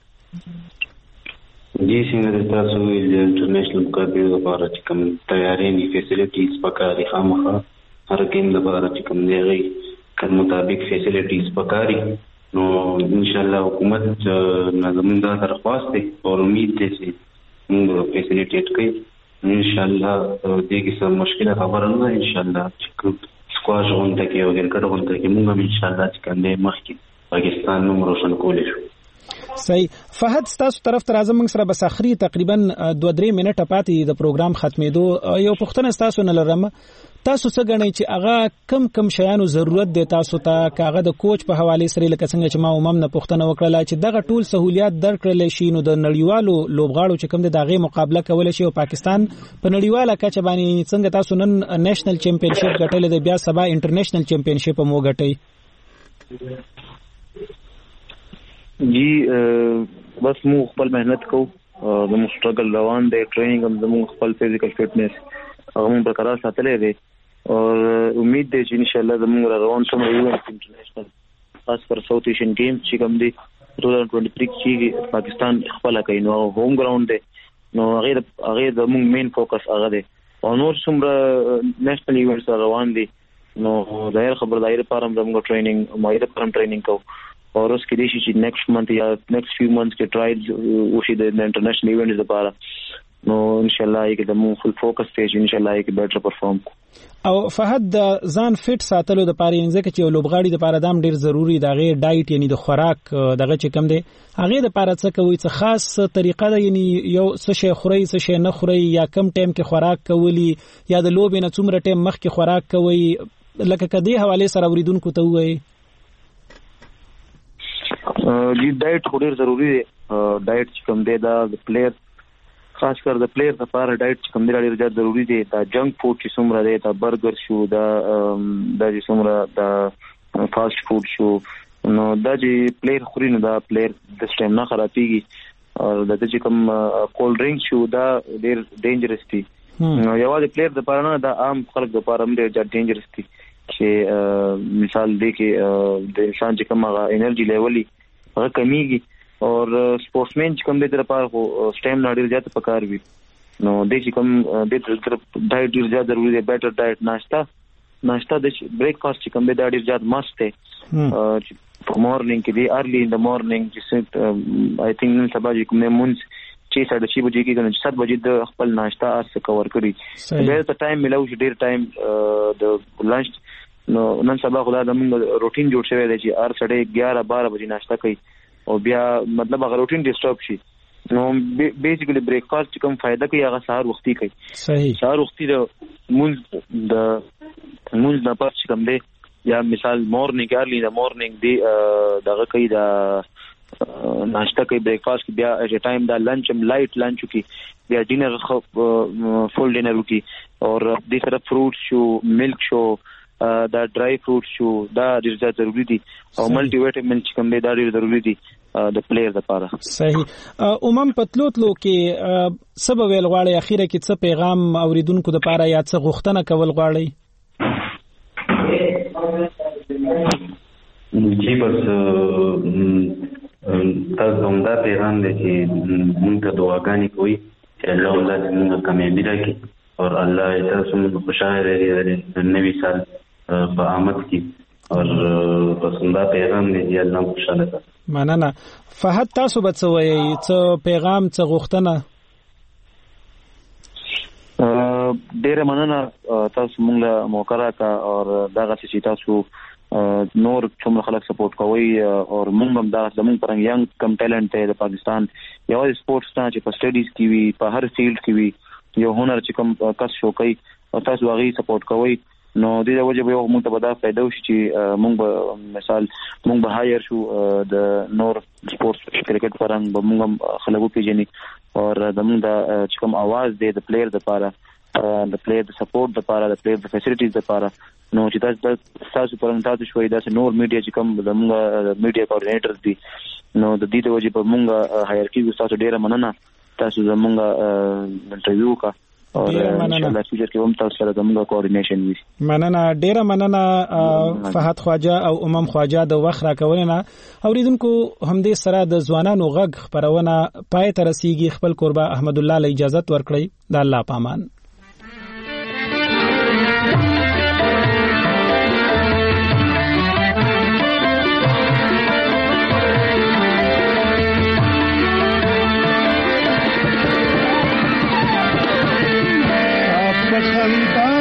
Speaker 13: جی څنګه تاسو د انټرنیشنل مقابله لپاره چې کوم تیاری نه فیسیلیټیز پکاري خامخا هر ګیم لپاره چې کوم دی کله مطابق فیسیلیټیز پکاري نو ان شاء الله حکومت نظم دا درخواست دی او امید دی چې موږ فیسیلیټیټ کوي ان شاء الله دې کې څه مشکل خبره نه ان شاء الله چې سکواش غونډه کې او ګرګړ غونډه کې موږ ان شاء الله چې کنده مخکې پاکستان نوم روشن کولی شو.
Speaker 1: صحیح فهد تاسو طرف ته راځم موږ سره بس اخري تقریبا دوه درې منټه پاتې د پروګرام ختمېدو یو پوښتنه تاسو نه لرم تاسو څه غنئ چې هغه کم کم شیانو ضرورت دی تاسو ته کاغه د کوچ په حواله سره لکه څنګه چې ما عموم نه پوښتنه وکړه چې دغه ټول سہولیات درکړل شي نو د نړیوالو لوبغاړو چې کوم د دغه مقابله کول شي او پاکستان په نړیواله کچه باندې څنګه تاسو نن نېشنل چیمپیونشپ ګټل دی بیا سبا انټرنیشنل چیمپیونشپ مو ګټي
Speaker 7: جی بس مو خپل مهنت کو د مو سټرګل روان دی ټریننګ هم د مو خپل فزیکل فټنس هغه مو برقرار ساتلې دی او امید دی چې ان شاء الله زموږ روان سم ایونت انټرنیشنل خاص پر ساوث ایشین گیم چې کوم دی دو هزار دوه سه کې پاکستان خپل کوي نو هوم ګراوند دی نو هغه هغه د موږ مین فوکس هغه دی او نور څومره نېشنل ایونټس روان دي نو ظاهر خبرداري لپاره موږ ټریننګ مایره پرم ټریننګ کوو اور اس کې دي چې نیکسټ منث یا نیکسټ فیو منثس کې ټرایلز وشي د انټرنیشنل ایونټس لپاره نو ان شاء الله یې د مو فل فوکس ته ان شاء الله یې بیٹر پرفارم
Speaker 1: او فهد ځان فټ ساتلو د پاره انځکه چې لوبغاړي د پاره دام ډیر ضروری دا غي ډایټ یعنی د خوراک دغه چې کم دی هغه د پاره څه کوي څه خاص طریقه ده یعنی یو څه شی خوري څه شی نه خوري یا کم ټایم کې خوراک کوي یا د لوبې نه څومره ټایم مخکې خوراک کوي لکه کدي حواله سره اوریدونکو ته وایي
Speaker 7: جی ډایټ ډیر ضروری دی ډایټ چې کوم دی دا د پلیئر خاص کر د پلیئر لپاره ډایټ چې کوم دی ډیر زیات ضروری دی دا جنک فود چې څومره دی دا برګر شو دا د چې څومره دا فاست فود شو نو دا چې پلیئر خوري نو دا پلیئر د سټیم نه خرابېږي او د چې کوم کولډ ډرینګ شو دا ډیر ډینجرس دی نو یوازې پلیئر لپاره نه دا عام خلک لپاره هم ډیر زیات ډینجرس دی چې مثال دی کې د انسان چې کوم هغه انرژي لیولي هغه کمیږي اور سپورټسمن چې کوم د لپاره خو سټیم نه ډیر زیات پکار وي نو د چې کوم د ډایټ ډیر زیات ضروري دی بیٹر ډایټ ناشتا ناشتا د بریک فاست چې کوم د ډیر زیات مست دی په مورنینګ کې دی ارلی ان د مورنینګ چې آی تھنک نن سبا چې کوم مونږ چې ساده شي بجې کې کنه سات بجې د خپل ناشته اس کور کړی ډېر ته ټایم ملو شي ډېر ټایم د لنچ نو نن سبا خدا د موږ روټین جوړ شوی دی چې هر سړی ګیارہ بارہ بجې ناشته کوي او بیا مطلب هغه روټین ډیسټرب شي نو بیسیکلی بریک فاسټ کوم فائدہ کوي هغه سحر وختي کوي
Speaker 1: صحیح
Speaker 7: سحر وختي د مونږ د مونږ نه پات کوم دی یا مثال مورنینګ ارلی د مورنینګ دی دغه کوي دا ناشته کوي بریک فاسټ بیا ایٹ ټایم دا لنچ هم لایټ لنچ کوي بیا ډینر فول ډینر کوي او د سره فروټ شو ملک شو دا ډرای فروټ شو دا ډیر ضروری دي او ملټي وټامین چې کوم دی دا ډیر ضروری دي د پلیئر لپاره.
Speaker 1: صحیح. عموم پتلوتلو کې سبب ویل غواړي اخیره کې څه پیغام اوریدونکو د لپاره یا څه غوښتنه کول غواړي؟
Speaker 13: جی بس تاسو هم دا پیغام دی چې موږ ته دعاګانې کوئ چې الله الله دې موږ کامیابي راکړي اور الله تاسو موږ خوشاله لري نوي سال په آمد کې اور بس دا پیغام دی چې الله خوشاله کړي.
Speaker 1: مننه. فهد تاسو به څه وایي څه پیغام څه غوښتنه؟
Speaker 7: ډیره مننه تاسو موږ له موقع راکا اور دغه چې تاسو نور څومره خلک سپورټ کوي او موږ هم دا زموږ پرنګ ینګ کم ټیلنټ دی د پاکستان یو سپورټس ته چې په سټډیز کې وي په هر فیلډ کې وي یو هنر چې کوم کس شو کوي او تاسو هغه سپورټ کوي نو د دې وجه به یو موږ ته به دا فائدہ وشي چې موږ به مثال موږ به هایر شو د نور سپورټس کرکټ پرنګ به موږ خلکو پیژني او د موږ د چې کوم आवाज دی د پلیئر لپاره د پلیئر د سپورټ لپاره د پلیئر د فیسیلیټیز لپاره نو چې تاسو تاسو پرنګ تاسو شوي دا نور میډیا چې کوم د موږ میډیا کوارډینیټرز دي نو د دې وجه په موږ هایر کیږو تاسو ډیره مننه تاسو زموږ انټرویو کا او ان شاء الله فیوچر کې هم تاسو سره زموږ کوارډینیشن وي.
Speaker 1: مننه ډیره مننه فهد خواجه او امام خواجه د وخت راکولنه. اوریدونکو همدې سره د ځوانانو غږ خبرونه پای ته رسیږي. خپل قربا احمد الله له اجازه ورکړي د الله پامان.
Speaker 16: خریدار